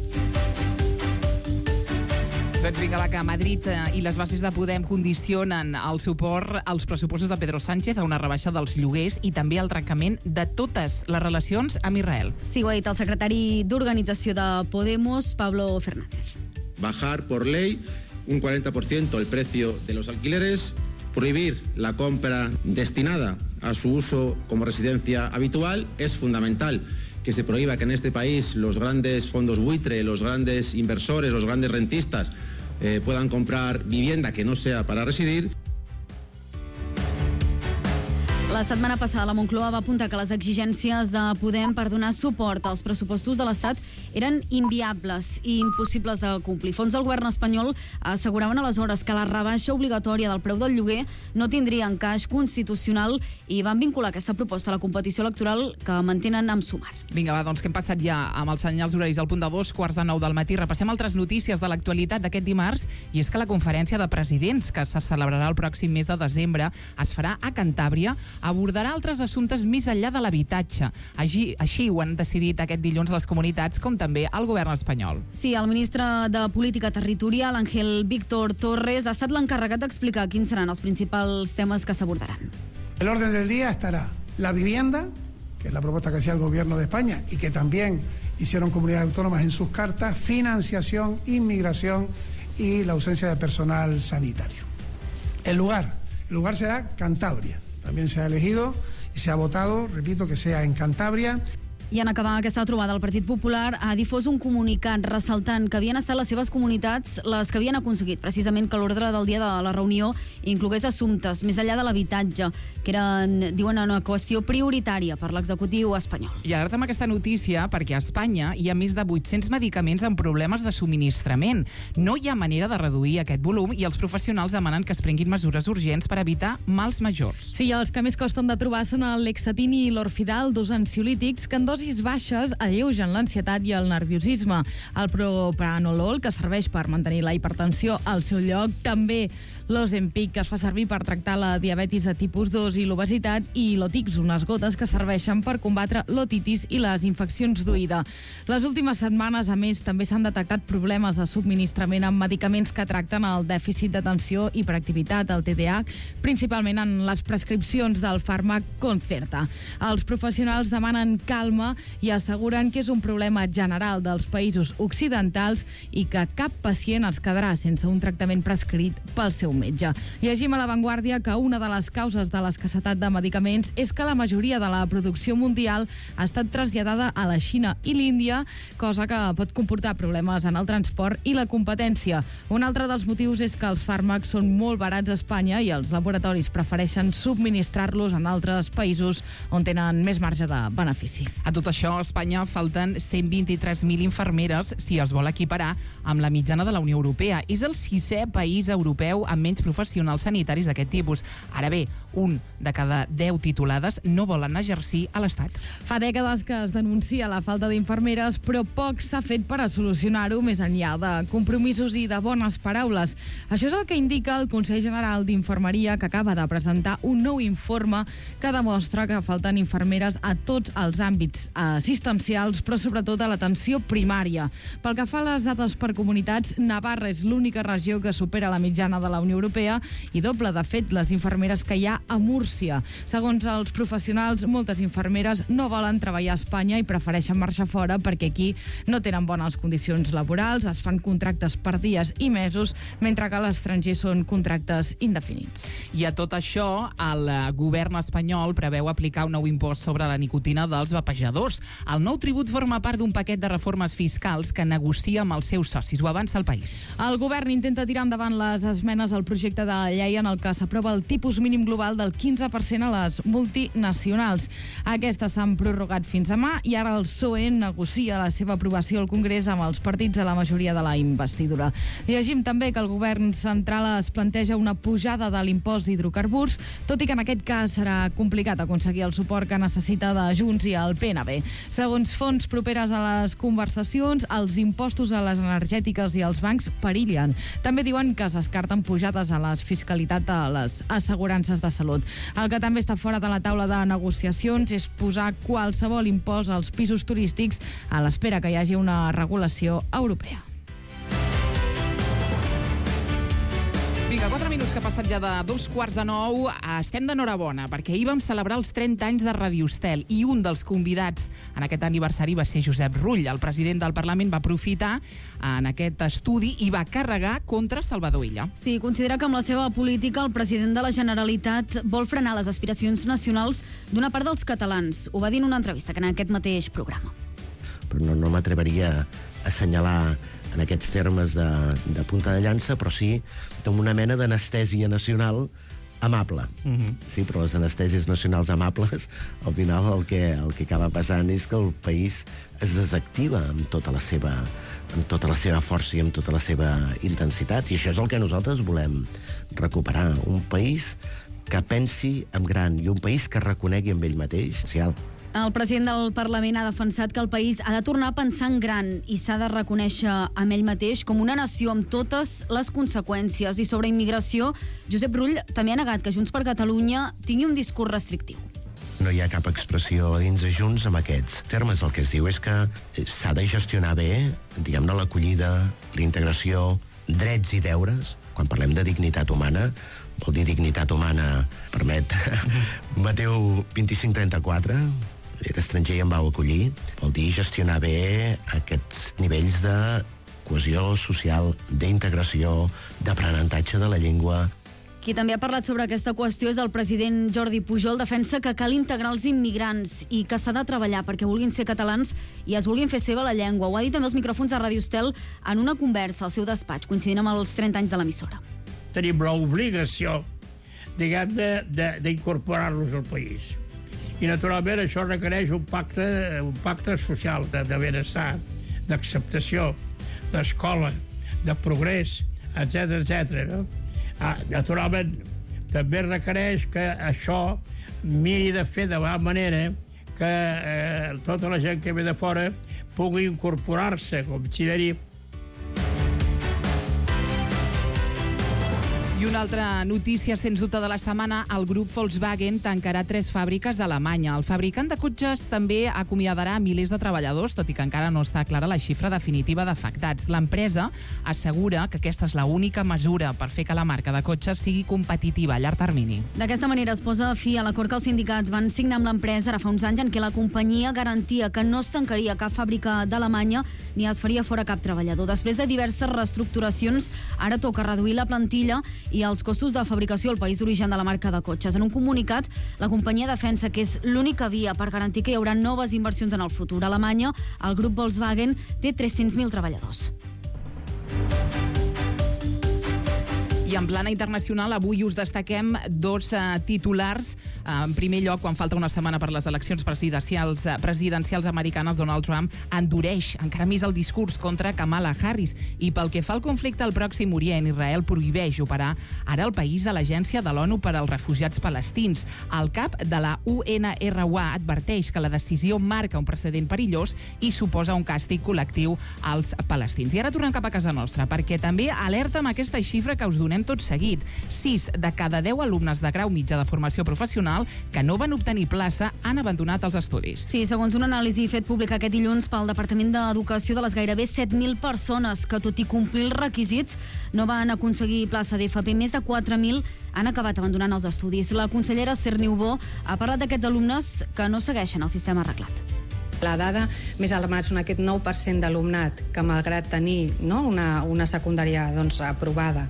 Doncs vinga, va, que a Madrid i les bases de Podem condicionen el suport als pressupostos de Pedro Sánchez a una rebaixa dels lloguers i també al trencament de totes les relacions amb Israel. Sí, ho ha dit el secretari d'Organització de Podemos, Pablo Fernández. Bajar por ley un cuarenta por ciento el precio de los alquileres, prohibir la compra destinada a su uso como residencia habitual. Es fundamental que se prohíba que en este país los grandes fondos buitre, los grandes inversores, los grandes rentistas eh, puedan comprar vivienda que no sea para residir. La setmana passada la Moncloa va apuntar que les exigències de Podem per donar suport als pressupostos de l'Estat eren inviables i impossibles de complir. Fons del govern espanyol asseguraven aleshores que la rebaixa obligatòria del preu del lloguer no tindria encaix constitucional i van vincular aquesta proposta a la competició electoral que mantenen amb Sumar. Vinga, va, doncs que hem passat ja amb els senyals horaris al punt de dos, quarts de nou del matí. Repassem altres notícies de l'actualitat d'aquest dimarts, i és que la conferència de presidents que se celebrarà el pròxim mes de desembre es farà a Cantàbria, abordarà altres assumptes més enllà de l'habitatge. Així, així ho han decidit aquest dilluns les comunitats, com també el govern espanyol. Sí, el ministre de Política Territorial, Ángel Víctor Torres, ha estat l'encarregat d'explicar quins seran els principals temes que s'abordaran. El orden del día estará la vivienda, que es la propuesta que hacía el gobierno de España y que también hicieron comunidades autónomas en sus cartas, financiación, inmigración y la ausencia de personal sanitario. El lugar, el lugar será Cantabria. También se ha elegido y se ha votado, repito, que sea en Cantabria. I en acabar aquesta trobada, el Partit Popular ha difós un comunicat ressaltant que havien estat les seves comunitats les que havien aconseguit precisament que l'ordre del dia de la reunió inclogués assumptes més enllà de l'habitatge, que eren, diuen, una qüestió prioritària per l'executiu espanyol. I alerta amb aquesta notícia perquè a Espanya hi ha més de vuit-cents medicaments amb problemes de subministrament. No hi ha manera de reduir aquest volum i els professionals demanen que es prenguin mesures urgents per evitar mals majors. Sí, els que més costen de trobar són el Lexatin i l'Orfidal, dos ansiolítics que en dosis baixes alleugen l'ansietat i el nerviosisme. El propranolol, que serveix per mantenir la hipertensió al seu lloc, també l'Ozempic, que es fa servir per tractar la diabetis de tipus dos i l'obesitat, i l'Otix, unes gotes que serveixen per combatre l'otitis i les infeccions d'oïda. Les últimes setmanes, a més, també s'han detectat problemes de subministrament amb medicaments que tracten el dèficit d'atenció i hiperactivitat, el T D A H, principalment en les prescripcions del fàrmac Concerta. Els professionals demanen calma i asseguren que és un problema general dels països occidentals i que cap pacient es quedarà sense un tractament prescrit pel seu metge. Llegim a La Vanguardia que una de les causes de l'escassetat de medicaments és que la majoria de la producció mundial ha estat traslladada a la Xina i l'Índia, cosa que pot comportar problemes en el transport i la competència. Un altre dels motius és que els fàrmacs són molt barats a Espanya i els laboratoris prefereixen subministrar-los en altres països on tenen més marge de benefici. A tot això, a Espanya falten cent vint-i-tres mil infermeres si es vol equiparar amb la mitjana de la Unió Europea. És el sisè país europeu amb menys professionals sanitaris d'aquest tipus. Ara bé, un de cada deu titulades no volen exercir a l'Estat. Fa dècades que es denuncia la falta d'infermeres, però poc s'ha fet per a solucionar-ho més enllà de compromisos i de bones paraules. Això és el que indica el Consell General d'Infermeria, que acaba de presentar un nou informe que demostra que falten infermeres a tots els àmbits assistencials, però sobretot a l'atenció primària. Pel que fa a les dades per comunitats, Navarra és l'única regió que supera la mitjana de la Unió Europea i doble, de fet, les infermeres que hi ha a Múrcia. Segons els professionals, moltes infermeres no volen treballar a Espanya i prefereixen marxar fora perquè aquí no tenen bones condicions laborals, es fan contractes per dies i mesos, mentre que a l'estranger són contractes indefinits. I a tot això, el govern espanyol preveu aplicar un nou impost sobre la nicotina dels vapejadors. treballadors. El nou tribut forma part d'un paquet de reformes fiscals que negocia amb els seus socis. Ho avança El País. El govern intenta tirar endavant les esmenes al projecte de llei en el que s'aprova el tipus mínim global del quinze per cent a les multinacionals. Aquestes s'han prorrogat fins demà i ara el P S O E negocia la seva aprovació al Congrés amb els partits a la majoria de la investidura. Llegim també que el govern central es planteja una pujada de l'impost d'hidrocarburs, tot i que en aquest cas serà complicat aconseguir el suport que necessita de Junts i el P N B. Segons fonts properes a les conversacions, els impostos a les energètiques i als bancs perillen. També diuen que es descarten pujades a les fiscalitat de les assegurances de salut. El que també està fora de la taula de negociacions és posar qualsevol impost als pisos turístics a l'espera que hi hagi una regulació europea. Vinga, quatre minuts que ha passat ja de dos quarts de nou. Estem d'enhorabona, perquè ahir vam celebrar els trenta anys de Radio Estel i un dels convidats en aquest aniversari va ser Josep Rull. El president del Parlament va aprofitar en aquest estudi i va carregar contra Salvador Illa. Sí, considera que amb la seva política el president de la Generalitat vol frenar les aspiracions nacionals d'una part dels catalans. Ho va dir en una entrevista que en aquest mateix programa. Però no, no m'atreveria a assenyalar en aquests termes de, de punta de llança, però sí amb una mena d'anestèsia nacional amable. Mm-hmm. Sí, però les anestèsies nacionals amables, al final el que, el que acaba passant és que el país es desactiva amb tota la seva, amb tota la seva força i amb tota la seva intensitat, i això és el que nosaltres volem recuperar. Un país que pensi en gran i un país que reconegui amb ell mateix, social. El president del Parlament ha defensat que el país ha de tornar a pensar en gran i s'ha de reconèixer amb ell mateix com una nació amb totes les conseqüències. I sobre immigració, Josep Rull també ha negat que Junts per Catalunya tingui un discurs restrictiu. No hi ha cap expressió dins de Junts amb aquests termes. El que es diu és que s'ha de gestionar bé, diguem-ne, l'acollida, la integració, drets i deures. Quan parlem de dignitat humana, vol dir dignitat humana, permet Mateu vint-i-cinc trenta-quatre, era estranger i em vau acollir, vol dir gestionar bé aquests nivells de cohesió social, d'integració, d'aprenentatge de la llengua. Qui també ha parlat sobre aquesta qüestió és el president Jordi Pujol. Defensa que cal integrar els immigrants i que s'ha de treballar perquè vulguin ser catalans i es vulguin fer seva la llengua. Ho ha dit també els micròfons de Radio Estel en una conversa al seu despatx, coincidint amb els trenta anys de l'emissora. Tenim l'obligació, diguem, d'incorporar-los al país. I, naturalment, això requereix un pacte, un pacte social de, de benestar, d'acceptació, d'escola, de progrés, etcètera, etcètera. No? Ah, naturalment, també requereix que això miri de fer de la manera que eh, tota la gent que ve de fora pugui incorporar-se, com si de dir. I una altra notícia, sens dubte, de la setmana, el grup Volkswagen tancarà tres fàbriques a Alemanya. El fabricant de cotxes també acomiadarà milers de treballadors, tot i que encara no està clara la xifra definitiva d'afectats. L'empresa assegura que aquesta és l'única mesura per fer que la marca de cotxes sigui competitiva a llarg termini. D'aquesta manera es posa fi a l'acord que els sindicats van signar amb l'empresa ara fa uns anys en què la companyia garantia que no es tancaria cap fàbrica d'Alemanya ni es faria fora cap treballador. Després de diverses reestructuracions, ara toca reduir la plantilla i els costos de fabricació al país d'origen de la marca de cotxes. En un comunicat, la companyia defensa que és l'única via per garantir que hi haurà noves inversions en el futur. A Alemanya, el grup Volkswagen té tres-cents mil treballadors. I en plana internacional, avui us destaquem dos uh, titulars. Uh, en primer lloc, quan falta una setmana per les eleccions presidencials, uh, presidencials americanes, Donald Trump endureix encara més el discurs contra Kamala Harris. I pel que fa al conflicte al Pròxim Orient, Israel prohibeix operar ara al país a l'Agència de l'ONU per als Refugiats Palestins. El cap de la U N R W A adverteix que la decisió marca un precedent perillós i suposa un càstig col·lectiu als palestins. I ara tornem cap a casa nostra, perquè també alerta amb aquesta xifra que us donem tot seguit. sis de cada deu alumnes de grau mitjà de formació professional que no van obtenir plaça han abandonat els estudis. Sí, segons una anàlisi fet pública aquest dilluns pel Departament d'Educació, de les gairebé set mil persones que, tot i complir els requisits, no van aconseguir plaça d'F P, més de quatre mil han acabat abandonant els estudis. La consellera Esther Niubó ha parlat d'aquests alumnes que no segueixen el sistema arreglat. La dada més alarmant són aquest nou per cent d'alumnat que, malgrat tenir no, una, una secundària doncs, aprovada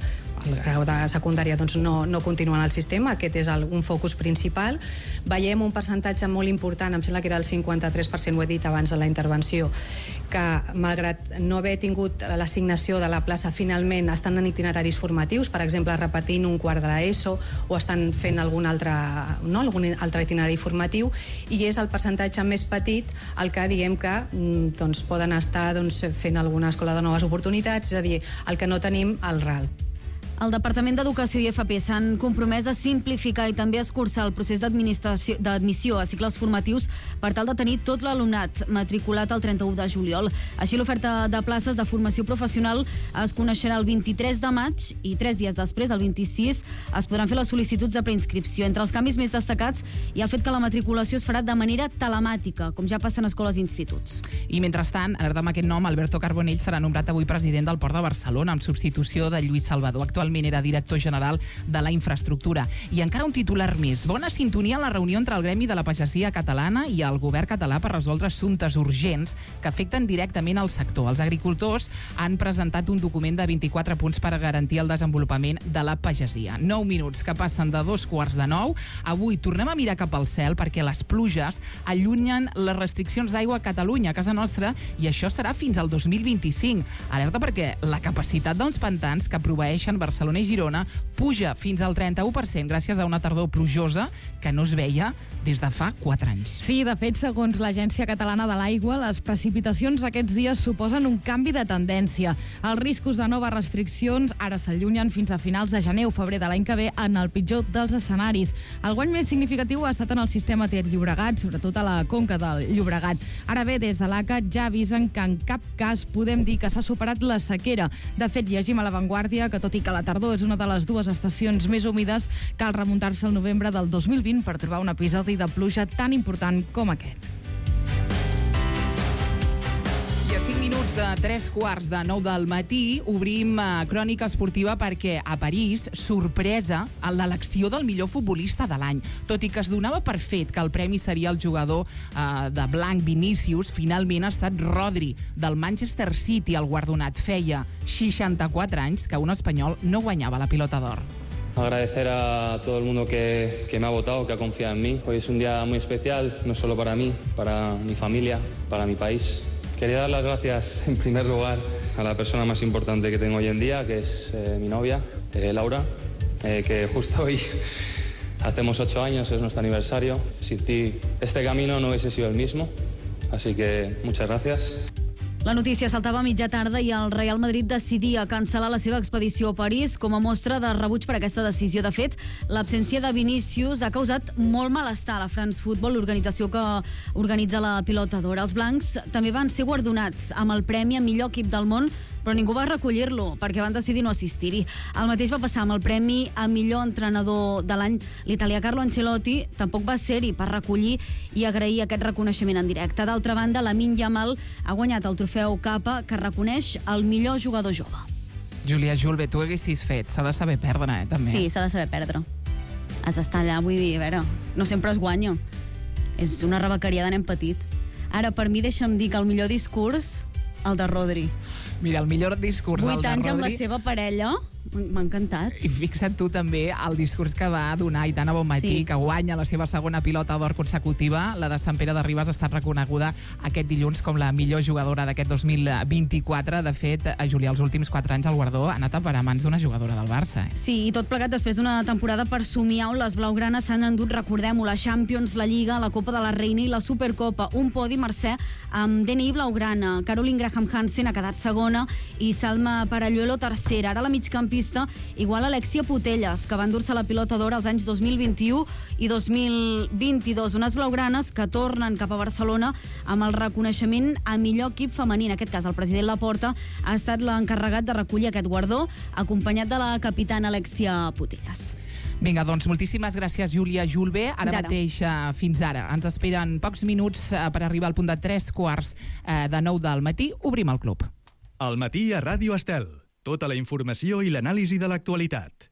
el grau de secundària doncs, no, no continua en el sistema. Aquest és el, un focus principal. Veiem un percentatge molt important, em sembla que era el cinquanta-tres per cent, ho he dit abans de la intervenció, que malgrat no haver tingut l'assignació de la plaça, finalment estan en itineraris formatius, per exemple, repetint un quart de l'ESO o estan fent algun altre, no, algun altre itinerari formatiu, i és el percentatge més petit el que diguem que doncs, poden estar doncs, fent alguna escola de noves oportunitats, és a dir, el que no tenim al R A L. El Departament d'Educació i F P s'han compromès a simplificar i també a escurçar el procés d'admissió a cicles formatius per tal de tenir tot l'alumnat matriculat el trenta-u de juliol. Així, l'oferta de places de formació professional es coneixerà el vint-i-tres de maig i tres dies després, el vint-i-sis, es podran fer les sol·licituds de preinscripció. Entre els canvis més destacats hi ha el fet que la matriculació es farà de manera telemàtica, com ja passa en escoles i instituts. I mentrestant, alerta amb aquest nom, Alberto Carbonell serà nombrat avui president del Port de Barcelona en substitució de Lluís Salvador. Actualment era director general de la infraestructura. I encara un titular més. Bona sintonia en la reunió entre el Gremi de la Pagesia Catalana i el govern català per resoldre assumptes urgents que afecten directament al sector. Els agricultors han presentat un document de vint-i-quatre punts per garantir el desenvolupament de la pagesia. Nou minuts que passen de dos quarts de nou. Avui tornem a mirar cap al cel perquè les pluges allunyen les restriccions d'aigua a Catalunya, a casa nostra, i això serà fins al dos mil vint-i-cinc. Alerta perquè la capacitat dels pantans que proveeixen Barcelona i Girona puja fins al trenta-u per cent gràcies a una tardor plujosa que no es veia des de fa quatre anys. Sí, de fet, segons l'Agència Catalana de l'Aigua, les precipitacions aquests dies suposen un canvi de tendència. Els riscos de noves restriccions ara s'allunyen fins a finals de gener o febrer de l'any que ve en el pitjor dels escenaris. El guany més significatiu ha estat en el sistema Ter-Llobregat, sobretot a la conca del Llobregat. Ara bé, des de l'A C A ja avisen que en cap cas podem dir que s'ha superat la sequera. De fet, llegim a La Vanguardia que, tot i que la tardor és una de les dues estacions més humides, cal remuntar-se al novembre del dos mil vint per trobar un episodi de pluja tan important com aquest. I a cinc minuts de tres quarts de nou del matí obrim uh, crònica esportiva perquè a París, sorpresa en l'elecció del millor futbolista de l'any. Tot i que es donava per fet que el premi seria el jugador uh, de blanc Vinícius, finalment ha estat Rodri, del Manchester City, el guardonat. Feia seixanta-quatre anys que un espanyol no guanyava la Pilota d'Or. Agradecer a todo el mundo que, que me ha votado, que ha confiado en mí. Hoy es un día muy especial, no solo para mí, para mi familia, para mi país. Quería dar las gracias, en primer lugar, a la persona más importante que tengo hoy en día, que es eh, mi novia, eh, Laura, eh, que justo hoy hacemos ocho años, es nuestro aniversario. Sin ti este camino no hubiese sido el mismo, así que muchas gracias. La notícia saltava a mitja tarda i el Real Madrid decidia cancel·lar la seva expedició a París com a mostra de rebuig per aquesta decisió. De fet, l'absència de Vinícius ha causat molt malestar a la France Football, l'organització que organitza la Pilota d'Or. Els blancs també van ser guardonats amb el premi a millor equip del món, però ningú va recollir-lo perquè van decidir no assistir-hi. El mateix va passar amb el premi a millor entrenador de l'any. L'italià Carlo Ancelotti tampoc va ser-hi per recollir i agrair aquest reconeixement en directe. D'altra banda, Lamine Yamal ha guanyat el trofeu Capa, que reconeix el millor jugador jove. Júlia Julve, tu haguessis fet. S'ha de saber perdre, eh, també. Sí, s'ha de saber perdre. Has d'estar allà, vull dir, a veure, no sempre es guanya. És una rebequeria de nen petit. Ara, per mi, deixa'm dir que el millor discurs, el de Rodri. Mira, el millor discurs del de Rodri... Vuit anys amb la seva parella, m'ha encantat. I fixa't tu també el discurs que va donar Aitana Bonmatí, sí, que guanya la seva segona Pilota d'Or consecutiva. La de Sant Pere de Ribes ha estat reconeguda aquest dilluns com la millor jugadora d'aquest dos mil vint-i-quatre. De fet, a Júlia, els últims quatre anys el guardó ha anat a parar a mans d'una jugadora del Barça. Eh? Sí, i tot plegat després d'una temporada per somiar, les blaugranes s'han endut, recordem-ho, la Champions, la Lliga, la Copa de la Reina i la Supercopa. Un podi, Mercè, amb D N I blaugrana. Caroline Graham Hansen ha quedat segona i Salma Paralluelo tercera. Ara la migcampista igual Alexia Putelles, que va endur-se la Pilota d'Or als anys dos mil vint-i-u i dos mil vint-i-dos. Unes blaugranes que tornen cap a Barcelona amb el reconeixement a millor equip femení. En aquest cas, el president Laporta ha estat l'encarregat de recollir aquest guardó, acompanyat de la capitana Alexia Putelles. Vinga, doncs moltíssimes gràcies, Júlia Julve. Ara mateix, uh, fins ara, ens esperen pocs minuts uh, per arribar al punt de tres quarts uh, de nou del matí. Obrim el club. Al matí a Ràdio Estel. Tota la informació i l'anàlisi de l'actualitat.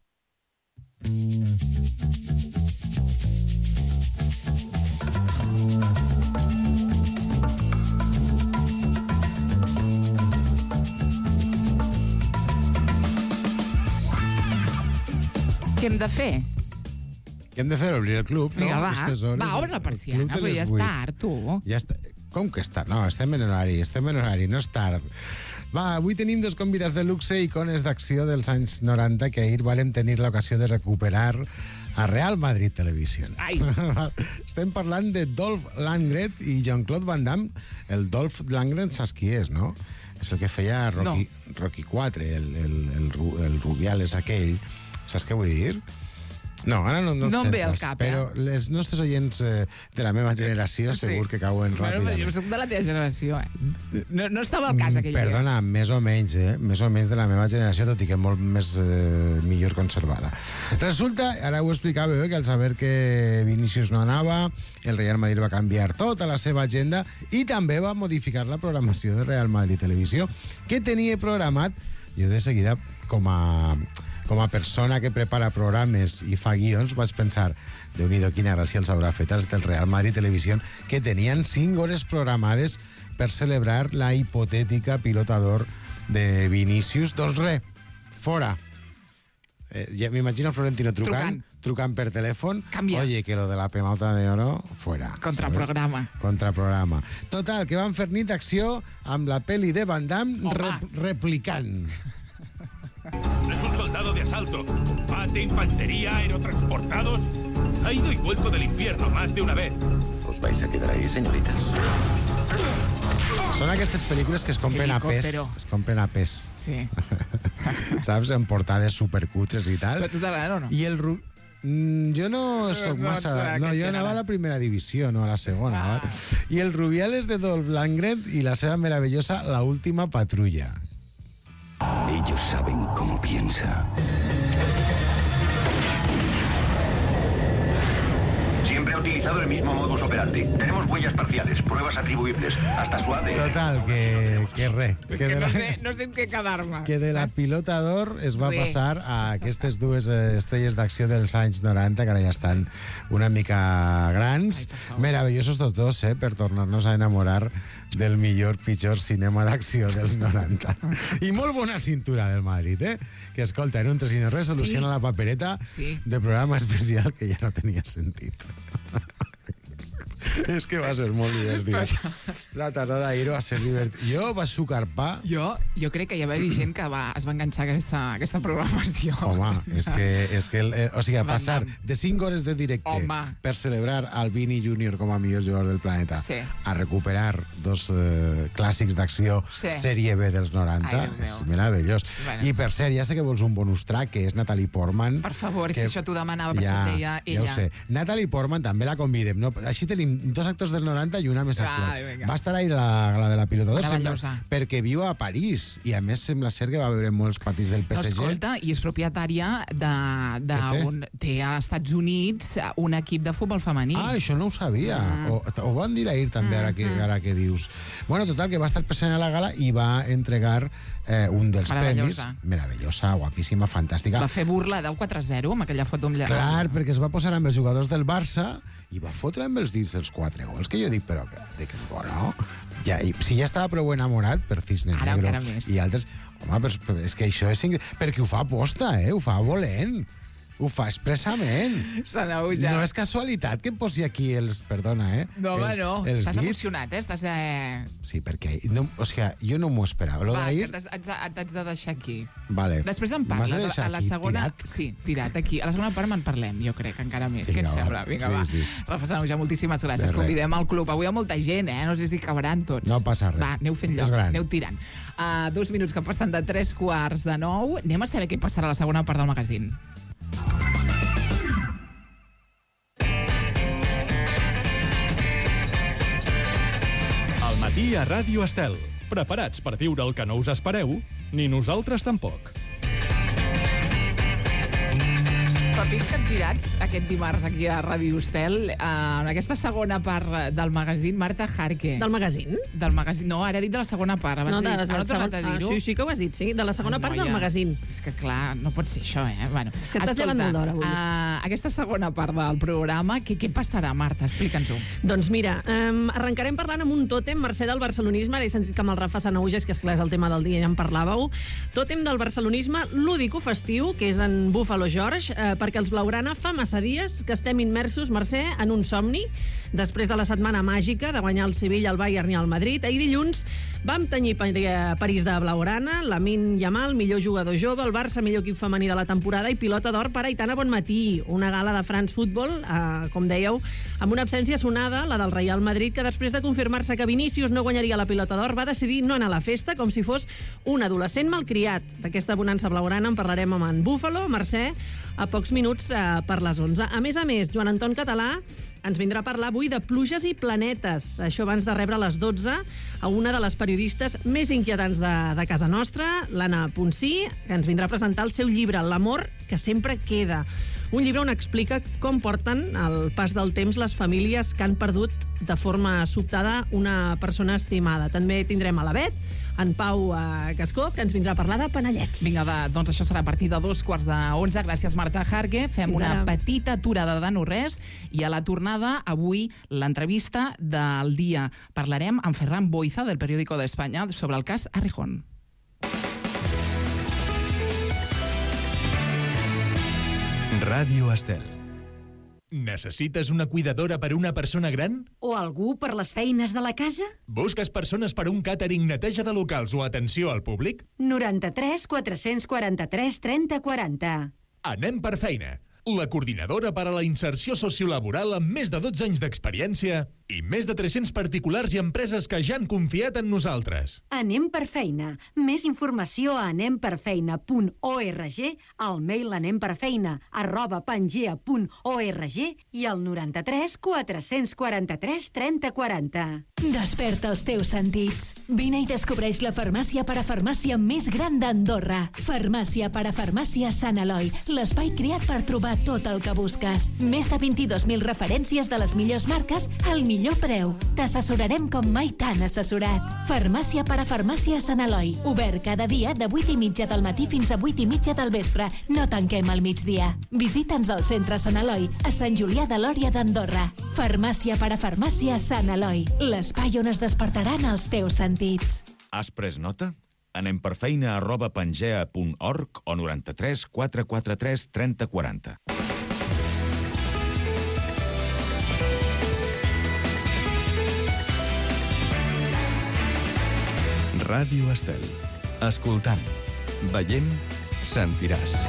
Què hem de fer? Què hem de fer? Obrir el club, no? Vinga, va, Aquestes hores, va, obre la el club persiana, de però les ja és vuit. tard, tu. Ja està. Com que està? No, estem en horari, estem en horari, no és tard. Va, avui tenim dos convidats de luxe i icones d'acció dels anys noranta que ahir vàrem tenir l'ocasió de recuperar a Real Madrid Televisió. Estem parlant de Dolph Lundgren i Jean-Claude Van Damme. El Dolph Lundgren saps qui és, no? És el que feia Rocky, no. Rocky quatre, el, el, el, el Rubiales aquell. Saps què vull dir? No, ara no, no, no em ve al pas, cap, però eh? les nostres oients eh, de la meva generació Sí. segur que cauen Bueno, ràpidament. jo soc de la teva generació, eh? No, no estava al cas aquell Perdona, més o menys, eh? Més o menys de la meva generació, tot i que molt més eh, millor conservada. Resulta, ara ho explicava, eh, que al saber que Vinícius no anava, el Real Madrid va canviar tota la seva agenda i també va modificar la programació de Real Madrid Televisió, que tenia programat, jo de seguida, com a... com a persona que prepara programes i fa guions, vaig pensar, Déu-n'hi-do, quina gràcia els haurà fet els del Real Madrid Televisió, que tenien cinc hores programades per celebrar la hipotètica pilota d'or de Vinícius. Doncs res, fora. Eh, ja m'imagino Florentino trucant, trucant, trucant per telèfon. Canvia. Oye, que lo de la pelota de oro, fuera. Contraprograma. ¿sabes? Contraprograma. Total, que van fer nit d'acció amb la peli de Van Damme rep replicant. Es un soldado de asalto, combate, infantería, aerotransportados. Ha ido y vuelto del infierno más de una vez. ¿Os vais a quedar ahí, señoritas? Són aquestes pel·lícules que es compren a pes. Helicòptero. Es compren a pes. Sí. Saps? En portades supercutres i tal. Però tu t'agrada o no? I el... Ru... Mm, jo no soc No massa... ets No, aquest jo anava a gènere. la primera divisió, no a la segona. Ah. val? I el Rubiales de Dolph Lundgren i la seva meravellosa La última patrulla. Ellos saben cómo piensa. Siempre ha utilizado el mismo modus operandi. Tenemos huellas parciales, pruebas atribuibles, hasta su A D N. Total, que, que res. Que, Que de no, la, sé, no sé en què quedar-me. que de la pilota d'or es va Re. passar a aquestes dues eh, estrelles d'acció dels anys noranta, que ara ja estan una mica grans. Meravellosos tots dos, eh, per tornar-nos a enamorar del millor, pitjor cinema d'acció dels noranta. I molt bona cintura del Madrid, eh? Que, escolta, en un tres i no res soluciona Sí. la papereta Sí. de programa especial que ja no tenia sentit. És que va ser molt divertit. La tarda d'ahir va ser divertit. Jo va sucar pa. Jo, jo crec que hi va haver gent que va, es va enganxar a aquesta, aquesta programació. Home, és que, és que el, eh, o sigui, Van passar Damme. de cinc hores de directe Home. per celebrar el Vini Júnior com a millor jugador del planeta Sí. a recuperar dos eh, clàssics d'acció Sí. sèrie B dels noranta, Ai, Déu meu. és meravellós. Bueno. I per cert, ja sé que vols un bonus track, que és Natalie Portman. Per favor, és que això t'ho demanava, per això et deia Ja ho ella. sé. Natalie Portman també la convidem. No? Així tenim dos actors del noranta i una més Ai, actual. vinga. Va estar ahí la, la de la pilota d'or, sembla, Meravellosa. perquè viu a París i a més sembla ser que va veure molts partits del P No, S G. escolta, i és propietària de, de Què té? un, té a Estats Units un equip de futbol femení. Ah, això no ho sabia. Mm. O, ho van dir ahir també, ara que, ara que dius. Bueno, total, que va estar present a la gala i va entregar eh, un dels premis. Meravellosa. Meravellosa, guapíssima, fantàstica. Va fer burla del quatre a zero amb aquella foto amb lla- Clar, perquè es va posar amb els jugadors del Barça i va fotre amb els dits dels quatre gols, que jo dic, però que, de que bueno, ja, i, si ja estava prou enamorat per Cisne Ara Negro encara més. i altres, home, però, però és que això és incre... perquè ho fa aposta, eh? Ho fa volent. Ho fa expressament. Se n'ha ja. No és casualitat que em posi aquí els... Perdona, eh? No, home, els, no. els Estàs dits. emocionat, eh? Estàs... Eh... Sí, perquè... No, o sigui, jo no m'ho esperava. Lo Va, d'ahir... que t'has t'has- t'haig de deixar aquí. Vale. Després en M'has de parles. A, deixar a la aquí, segona... tirat? Sí, tirat aquí. A la segona part me'n parlem, jo crec, encara més. Vinga, Què et va. sembla? Vinga, Sí, va. sí. Rafa Sanauja, moltíssimes gràcies. De res. Convidem al club. Avui hi ha molta gent, eh? No sé si cabraran tots. No passa res. Va, aneu fent És lloc, gran. aneu tirant. Uh, dos minuts que passen de tres quarts de nou. Anem a saber què passarà a la segona part del magazín. Al matí a Ràdio Estel. Preparats per viure el que no us espereu? Ni nosaltres tampoc. Papís capgirats aquest dimarts aquí a Ràdio Estel. Uh, en aquesta segona part del magazín, Marta Jarque. Del magazín? Del magazín. No, ara he dit de la segona part. Abans No, he de dit, la ara no he tornat a segona- dir-ho. ah, sí, sí que ho has dit, sí. De la segona Ai, part del noia. magazín. És que, clar, no pot ser això, eh? Bueno, És que t'has llevat molt d'hora avui. Uh, aquesta segona part del programa, què, què passarà, Marta? Explica'ns-ho. Doncs mira, um, arrencarem parlant amb un tòtem, Mercè, del barcelonisme. Ara he sentit que amb el Rafa Sanauges, que esclar és el tema del dia, ja en parlàveu. Tòtem del barcelonisme lúdico festiu, que és en Buffalo George, eh, perquè perquè els blaugrana fa massa dies que estem immersos, Mercè, en un somni. Després de la setmana màgica de guanyar el Sevilla, el Bayern i el Madrid, ahir dilluns vam tenyir París de blaugrana, Lamine Yamal, millor jugador jove, el Barça, millor equip femení de la temporada, i pilota d'or per Aitana Bonmatí. Una gala de France Football, eh, com dèieu, amb una absència sonada, la del Real Madrid, que després de confirmar-se que Vinícius no guanyaria la pilota d'or, va decidir no anar a la festa, com si fos un adolescent malcriat. D'aquesta bonança blaugrana en parlarem amb en Búfalo, Mercè, a pocs minuts eh, per les onze. A més a més, Joan Anton Català ens vindrà a parlar avui de pluges i planetes. Això abans de rebre a les dotze a una de les periodistes més inquietants de, de casa nostra, l'Anna Ponsí, que ens vindrà a presentar el seu llibre L'amor que sempre queda. Un llibre on explica com porten el pas del temps les famílies que han perdut de forma sobtada una persona estimada. També tindrem a la Bet, en Pau eh, Cascó, que ens vindrà a parlar de panellets. Vinga, va, doncs això serà a partir de dos quarts d'onze. Gràcies, Marta Jarque. Fem Fins una ara. petita aturada de no res i a la tornada, avui, l'entrevista del dia. Parlarem amb Ferran Boiza, del Periódico de España, sobre el cas Errejón. Ràdio Estel. Necessites una cuidadora per una persona gran? O algú per les feines de la casa? Busques persones per un càtering, neteja de locals o atenció al públic? noranta-tres quatre-cents quaranta-tres trenta quaranta. Anem per feina. La coordinadora per a la inserció sociolaboral amb més de dotze anys d'experiència i més de tres-cents particulars i empreses que ja han confiat en nosaltres. Anem per feina. Més informació a anem per feina punt org, al mail anemperfeina arroba pangea punt org i al noranta-tres quatre-cents quaranta-tres trenta quaranta. Desperta els teus sentits. Vine i descobreix la farmàcia parafarmàcia més gran d'Andorra. Farmàcia parafarmàcia Sant Eloi, l'espai creat per trobar tot el que busques. Més de vint-i-dos mil referències de les millors marques al millor preu. T'assessorarem com mai t'han assessorat. Farmàcia parafarmàcia Sant Eloi. Obert cada dia de vuit i mitja del matí fins a vuit i mitja del vespre. No tanquem al migdia. Visita'ns al centre Sant Eloi, a Sant Julià de Lòria d'Andorra. Farmàcia parafarmàcia Sant Eloi. L'espai on es despertaran els teus sentits. Has pres nota? Anem per feina arroba pangea punt org o noranta-tres quatre quatre tres trenta quaranta. Ràdio Estel. Escoltant, veient, sentiràs.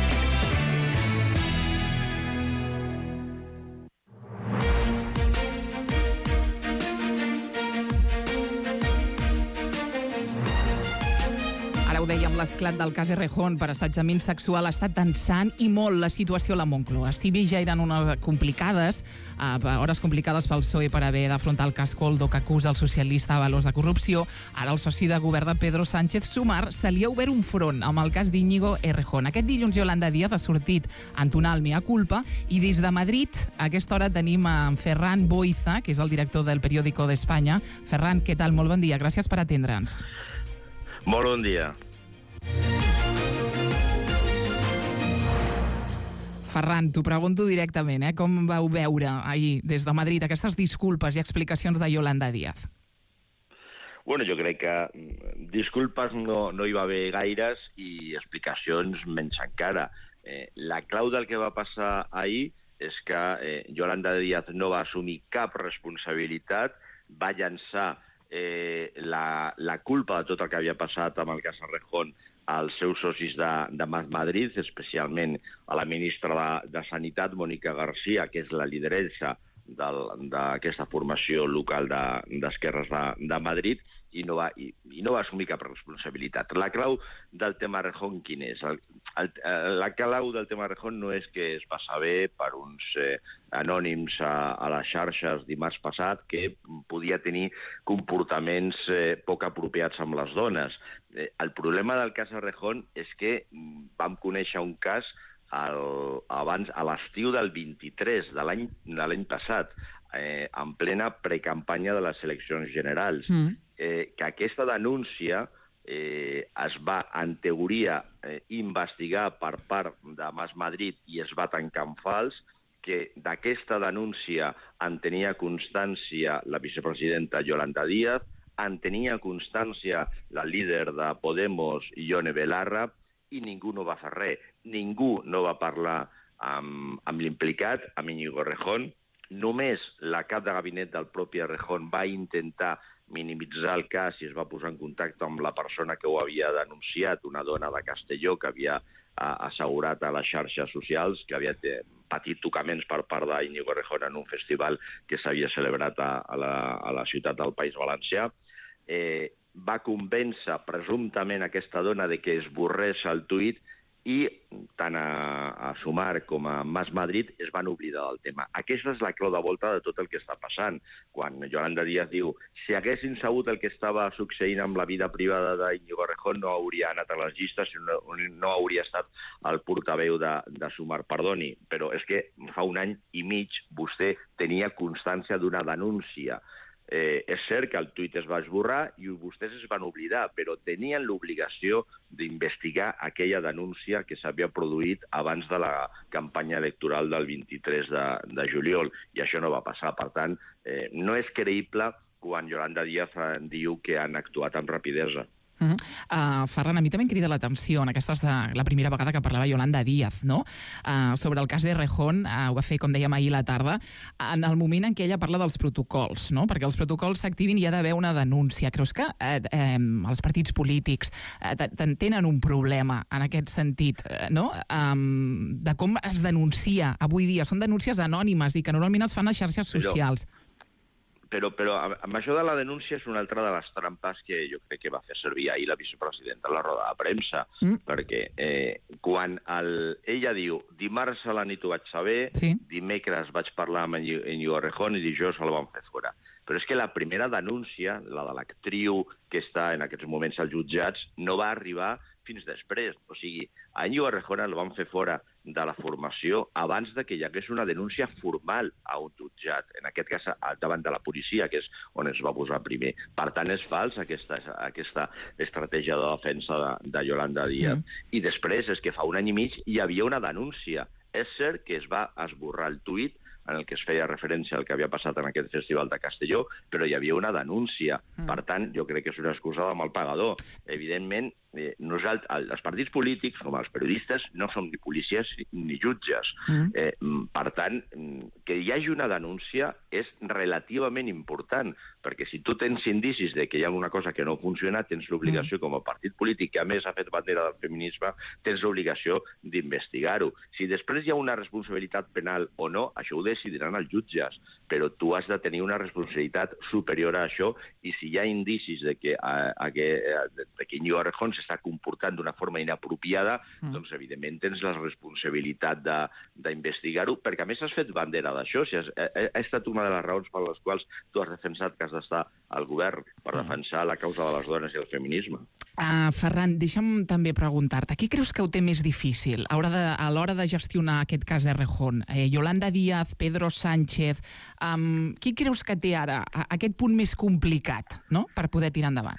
Ara ho dèiem, l'esclat del cas Errejón per assetjament sexual està tensant i molt la situació a la Moncloa. Si bé ja eren unes complicades, eh, hores complicades pel P S O E per haver d'afrontar el cas Koldo que acusa el socialista Ábalos de corrupció, ara el soci de govern de Pedro Sánchez, Sumar, se li ha obert un front amb el cas d'Íñigo Errejón. Aquest dilluns Yolanda Díaz ha sortit a entonar el mea culpa i des de Madrid a aquesta hora tenim en Ferran Boiza, que és el director del Periódico de España. Ferran, què tal? Molt bon dia. Gràcies per atendre'ns. Molt bon dia. Ferran, t'ho pregunto directament, eh? Com vau veure ahir des de Madrid aquestes disculpes i explicacions de Yolanda Díaz? Bueno, jo crec que disculpes no, no hi va haver gaires i explicacions menys encara. Eh, la clau del que va passar ahir és que eh, Yolanda Díaz no va assumir cap responsabilitat, va llançar eh, la, la culpa de tot el que havia passat amb el cas Errejón als seus socis de, de Madrid, especialment a la ministra de, de Sanitat, Mónica García, que és la lideressa d'aquesta formació local d'esquerres de, de, de Madrid, i no, va, i, i no va assumir cap responsabilitat. La clau del tema Errejón, quin és? El, el, la clau del tema Errejón no és que es va saber per uns eh, anònims a, a les xarxes dimarts passat que podia tenir comportaments eh, poc apropiats amb les dones. Eh, el problema del cas Errejón és que vam conèixer un cas el, abans, a l'estiu del vint-i-tres de l'any de l'any passat, eh, en plena precampanya de les eleccions generals. Mm. Eh, que aquesta denúncia eh, es va, en teoria, eh, investigar per part de Mas Madrid i es va tancar en fals, que d'aquesta denúncia en tenia constància la vicepresidenta Yolanda Díaz, en tenia constància la líder de Podemos, Ione Belarra, i ningú no va fer res. Ningú no va parlar amb, amb l'implicat, amb Íñigo Errejón. Només la cap de gabinet del propi Errejón va intentar minimitzar el cas i es va posar en contacte amb la persona que ho havia denunciat, una dona de Castelló que havia assegurat a les xarxes socials que havia patit tocaments per part d'Íñigo Errejón en un festival que s'havia celebrat a, a, la, a la ciutat del País Valencià. Eh, va convèncer presumptament aquesta dona de que esborrés el tuit i tant a, a Sumar com a Mas Madrid es van oblidar del tema. Aquesta és la clau de volta de tot el que està passant. Quan Yolanda Díaz diu si haguessin sabut el que estava succeint amb la vida privada d'Íñigo Errejón no hauria anat a les llistes, no, no hauria estat el portaveu de, de Sumar. Perdoni, però és que fa un any i mig vostè tenia constància d'una denúncia. Eh, és cert que el tuit es va esborrar i vostès es van oblidar, però tenien l'obligació d'investigar aquella denúncia que s'havia produït abans de la campanya electoral del vint-i-tres de, de juliol, i això no va passar. Per tant, eh, no és creïble quan Yolanda Díaz diu que han actuat amb rapidesa. Uh -huh. uh, Ferran, a mi també em crida l'atenció en aquesta la primera vegada que parlava Yolanda Díaz, no? Uh, sobre el cas d'Errejón, uh, ho va fer, com dèiem, ahir a la tarda, en el moment en què ella parla dels protocols, no? Perquè els protocols s'activin i hi ha d'haver una denúncia. Creus que eh, eh, els partits polítics eh, tenen un problema en aquest sentit, eh, no? Um, de com es denuncia avui dia? Són denúncies anònimes i que normalment es fan a xarxes socials. Però, però amb això de la denúncia és una altra de les trampes que jo crec que va fer servir ahir la vicepresidenta a la roda de premsa, mm. perquè eh, quan el, ella diu dimarts a la nit ho vaig saber, sí. dimecres vaig parlar amb Íñigo Errejón i dijous el van fer fora. Però és que la primera denúncia, la de l'actriu que està en aquests moments als jutjats, no va arribar fins després. O sigui, a Íñigo Errejón el van fer fora de la formació abans de que hi hagués una denúncia formal a un jutjat, en aquest cas davant de la policia, que és on es va posar primer. Per tant, és fals aquesta, aquesta estratègia de defensa de, de Yolanda Díaz. Mm. I després és que fa un any i mig hi havia una denúncia. És cert que es va esborrar el tuit en el que es feia referència al que havia passat en aquest festival de Castelló, però hi havia una denúncia. Mm. Per tant, jo crec que és una excusa de mal pagador. Evidentment, eh, nosaltres, els partits polítics, com els periodistes, no som ni policies ni jutges. Mm. Eh, per tant, que hi hagi una denúncia és relativament important, perquè si tu tens indicis de que hi ha alguna cosa que no funciona, tens l'obligació, mm. com a partit polític, que a més ha fet bandera del feminisme, tens l'obligació d'investigar-ho. Si després hi ha una responsabilitat penal o no, això ho decidiran els jutges, però tu has de tenir una responsabilitat superior a això, i si hi ha indicis de que, a, a que, de que Íñigo Errejón s'està comportant d'una forma inapropiada, mm. doncs evidentment tens la responsabilitat d'investigar-ho, perquè a més has fet bandera d'això. O sigui, ha, ha estat una de les raons per les quals tu has defensat que has d'estar al govern per defensar la causa de les dones i el feminisme. Uh, Ferran, deixa'm també preguntar-te, qui creus que ho té més difícil a l'hora de gestionar aquest cas d'Errejón? Eh, Yolanda Díaz, Pedro Sánchez, um, qui creus que té ara aquest punt més complicat, no?, per poder tirar endavant?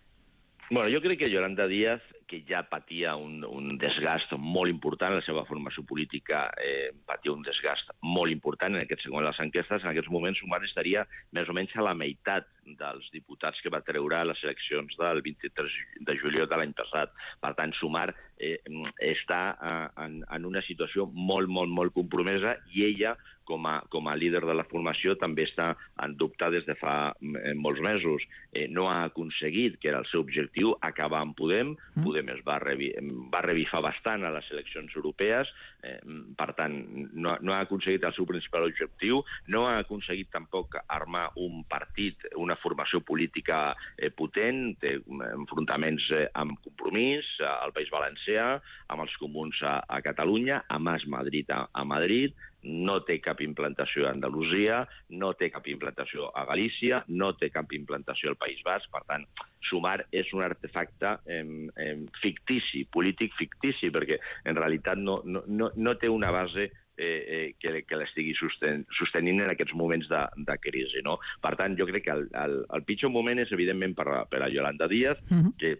Bueno, jo crec que Yolanda Díaz, que ja patia un, un desgast molt important, la seva formació política eh, patia un desgast molt important, en aquest segons les enquestes, en aquests moments Sumar estaria més o menys a la meitat dels diputats que va treure a les eleccions del vint-i-tres de juliol de l'any passat. Per tant, Sumar eh, està eh, en, en una situació molt, molt, molt compromesa, i ella, com a, com a líder de la formació, també està en dubte des de fa eh, molts mesos. Eh, no ha aconseguit, que era el seu objectiu, acabar amb Podem. Mm. Podem es va, revi va revifar bastant a les eleccions europees, eh, per tant, no, no ha aconseguit el seu principal objectiu, no ha aconseguit tampoc armar un partit, una formació política eh, potent, té enfrontaments eh, amb Compromís eh, al País Valencià, amb els comuns a, a Catalunya, a Mas Madrid a, a Madrid, no té cap implantació a Andalusia, no té cap implantació a Galícia, no té cap implantació al País Basc. Per tant, Sumar és un artefacte eh, eh, fictici, polític fictici, perquè en realitat no, no, no, no té una base eh, eh, que, que l'estigui sosten, sostenint en aquests moments de, de crisi, no? Per tant, jo crec que el, el, el pitjor moment és, evidentment, per a, per a Yolanda Díaz, mm-hmm. que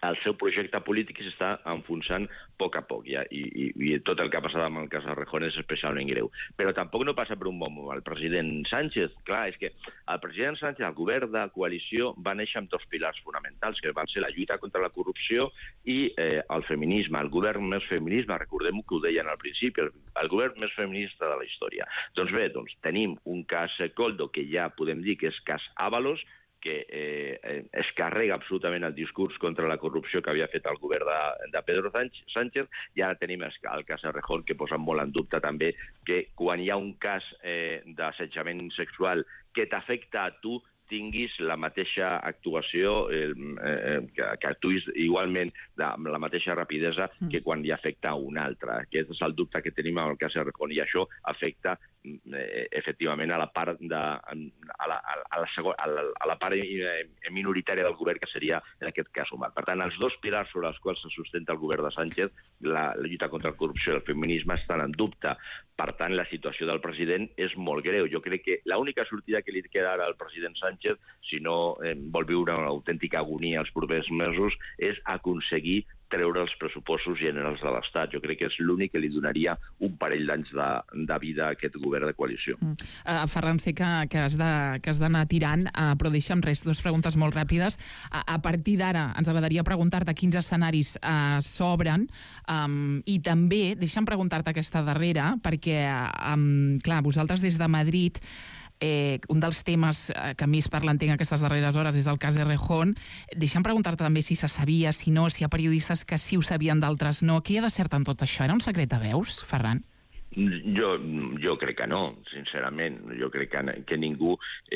el seu projecte polític s'està enfonsant a poc a poc, ja, i, i, i tot el que ha passat amb el cas Errejón és especialment greu. Però tampoc no passa per un bon moment. El president Sánchez, clar, és que el president Sánchez, el govern de coalició, va néixer amb dos pilars fonamentals, que van ser la lluita contra la corrupció i eh, el feminisme, el govern més feminisme, recordem que ho deien al principi, el, el govern més feminista de la història. Doncs bé, doncs, tenim un cas Koldo, que ja podem dir que és cas Ábalos, que eh, es carrega absolutament el discurs contra la corrupció que havia fet el govern de, de Pedro Sánchez, i ara tenim el, el cas Errejón, que posa molt en dubte també que quan hi ha un cas eh, d'assetjament sexual que t'afecta a tu, tinguis la mateixa actuació, eh, eh, que, que actuïs igualment de, amb la mateixa rapidesa que quan hi afecta a un altre. Aquest és el dubte que tenim amb el cas Errejón, i això afecta eh, efectivament a la part de, a la, a la, segon, a la, a la part minoritària del govern, que seria en aquest cas humà. Per tant, els dos pilars sobre els quals se sustenta el govern de Sánchez, la, la lluita contra la corrupció i el feminisme, estan en dubte. Per tant, la situació del president és molt greu. Jo crec que l'única sortida que li queda ara al president Sánchez, si no eh, vol viure una autèntica agonia els propers mesos, és aconseguir treure els pressupostos generals de l'Estat. Jo crec que és l'únic que li donaria un parell d'anys de, de vida a aquest govern de coalició. Mm. Uh, Ferran, sé que, que has d'anar tirant, uh, però deixa'm res, dues preguntes molt ràpides. Uh, a partir d'ara, ens agradaria preguntar-te quins escenaris uh, s'obren, um, i també deixa'm preguntar-te aquesta darrera, perquè, um, clar, vosaltres des de Madrid, Eh, un dels temes que més parlen tinc aquestes darreres hores és el cas Errejón. Deixa'm preguntar-te també si se sabia, si no, si hi ha periodistes que sí ho sabien, d'altres no. Què hi ha de cert en tot això? Era un secret a veus, Ferran? Jo, jo crec que no, sincerament. Jo crec que, que ningú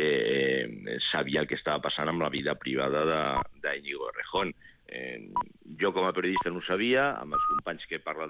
eh, sabia el que estava passant amb la vida privada d'Íñigo Errejón. Eh, jo com a periodista no ho sabia, amb els companys que he parlat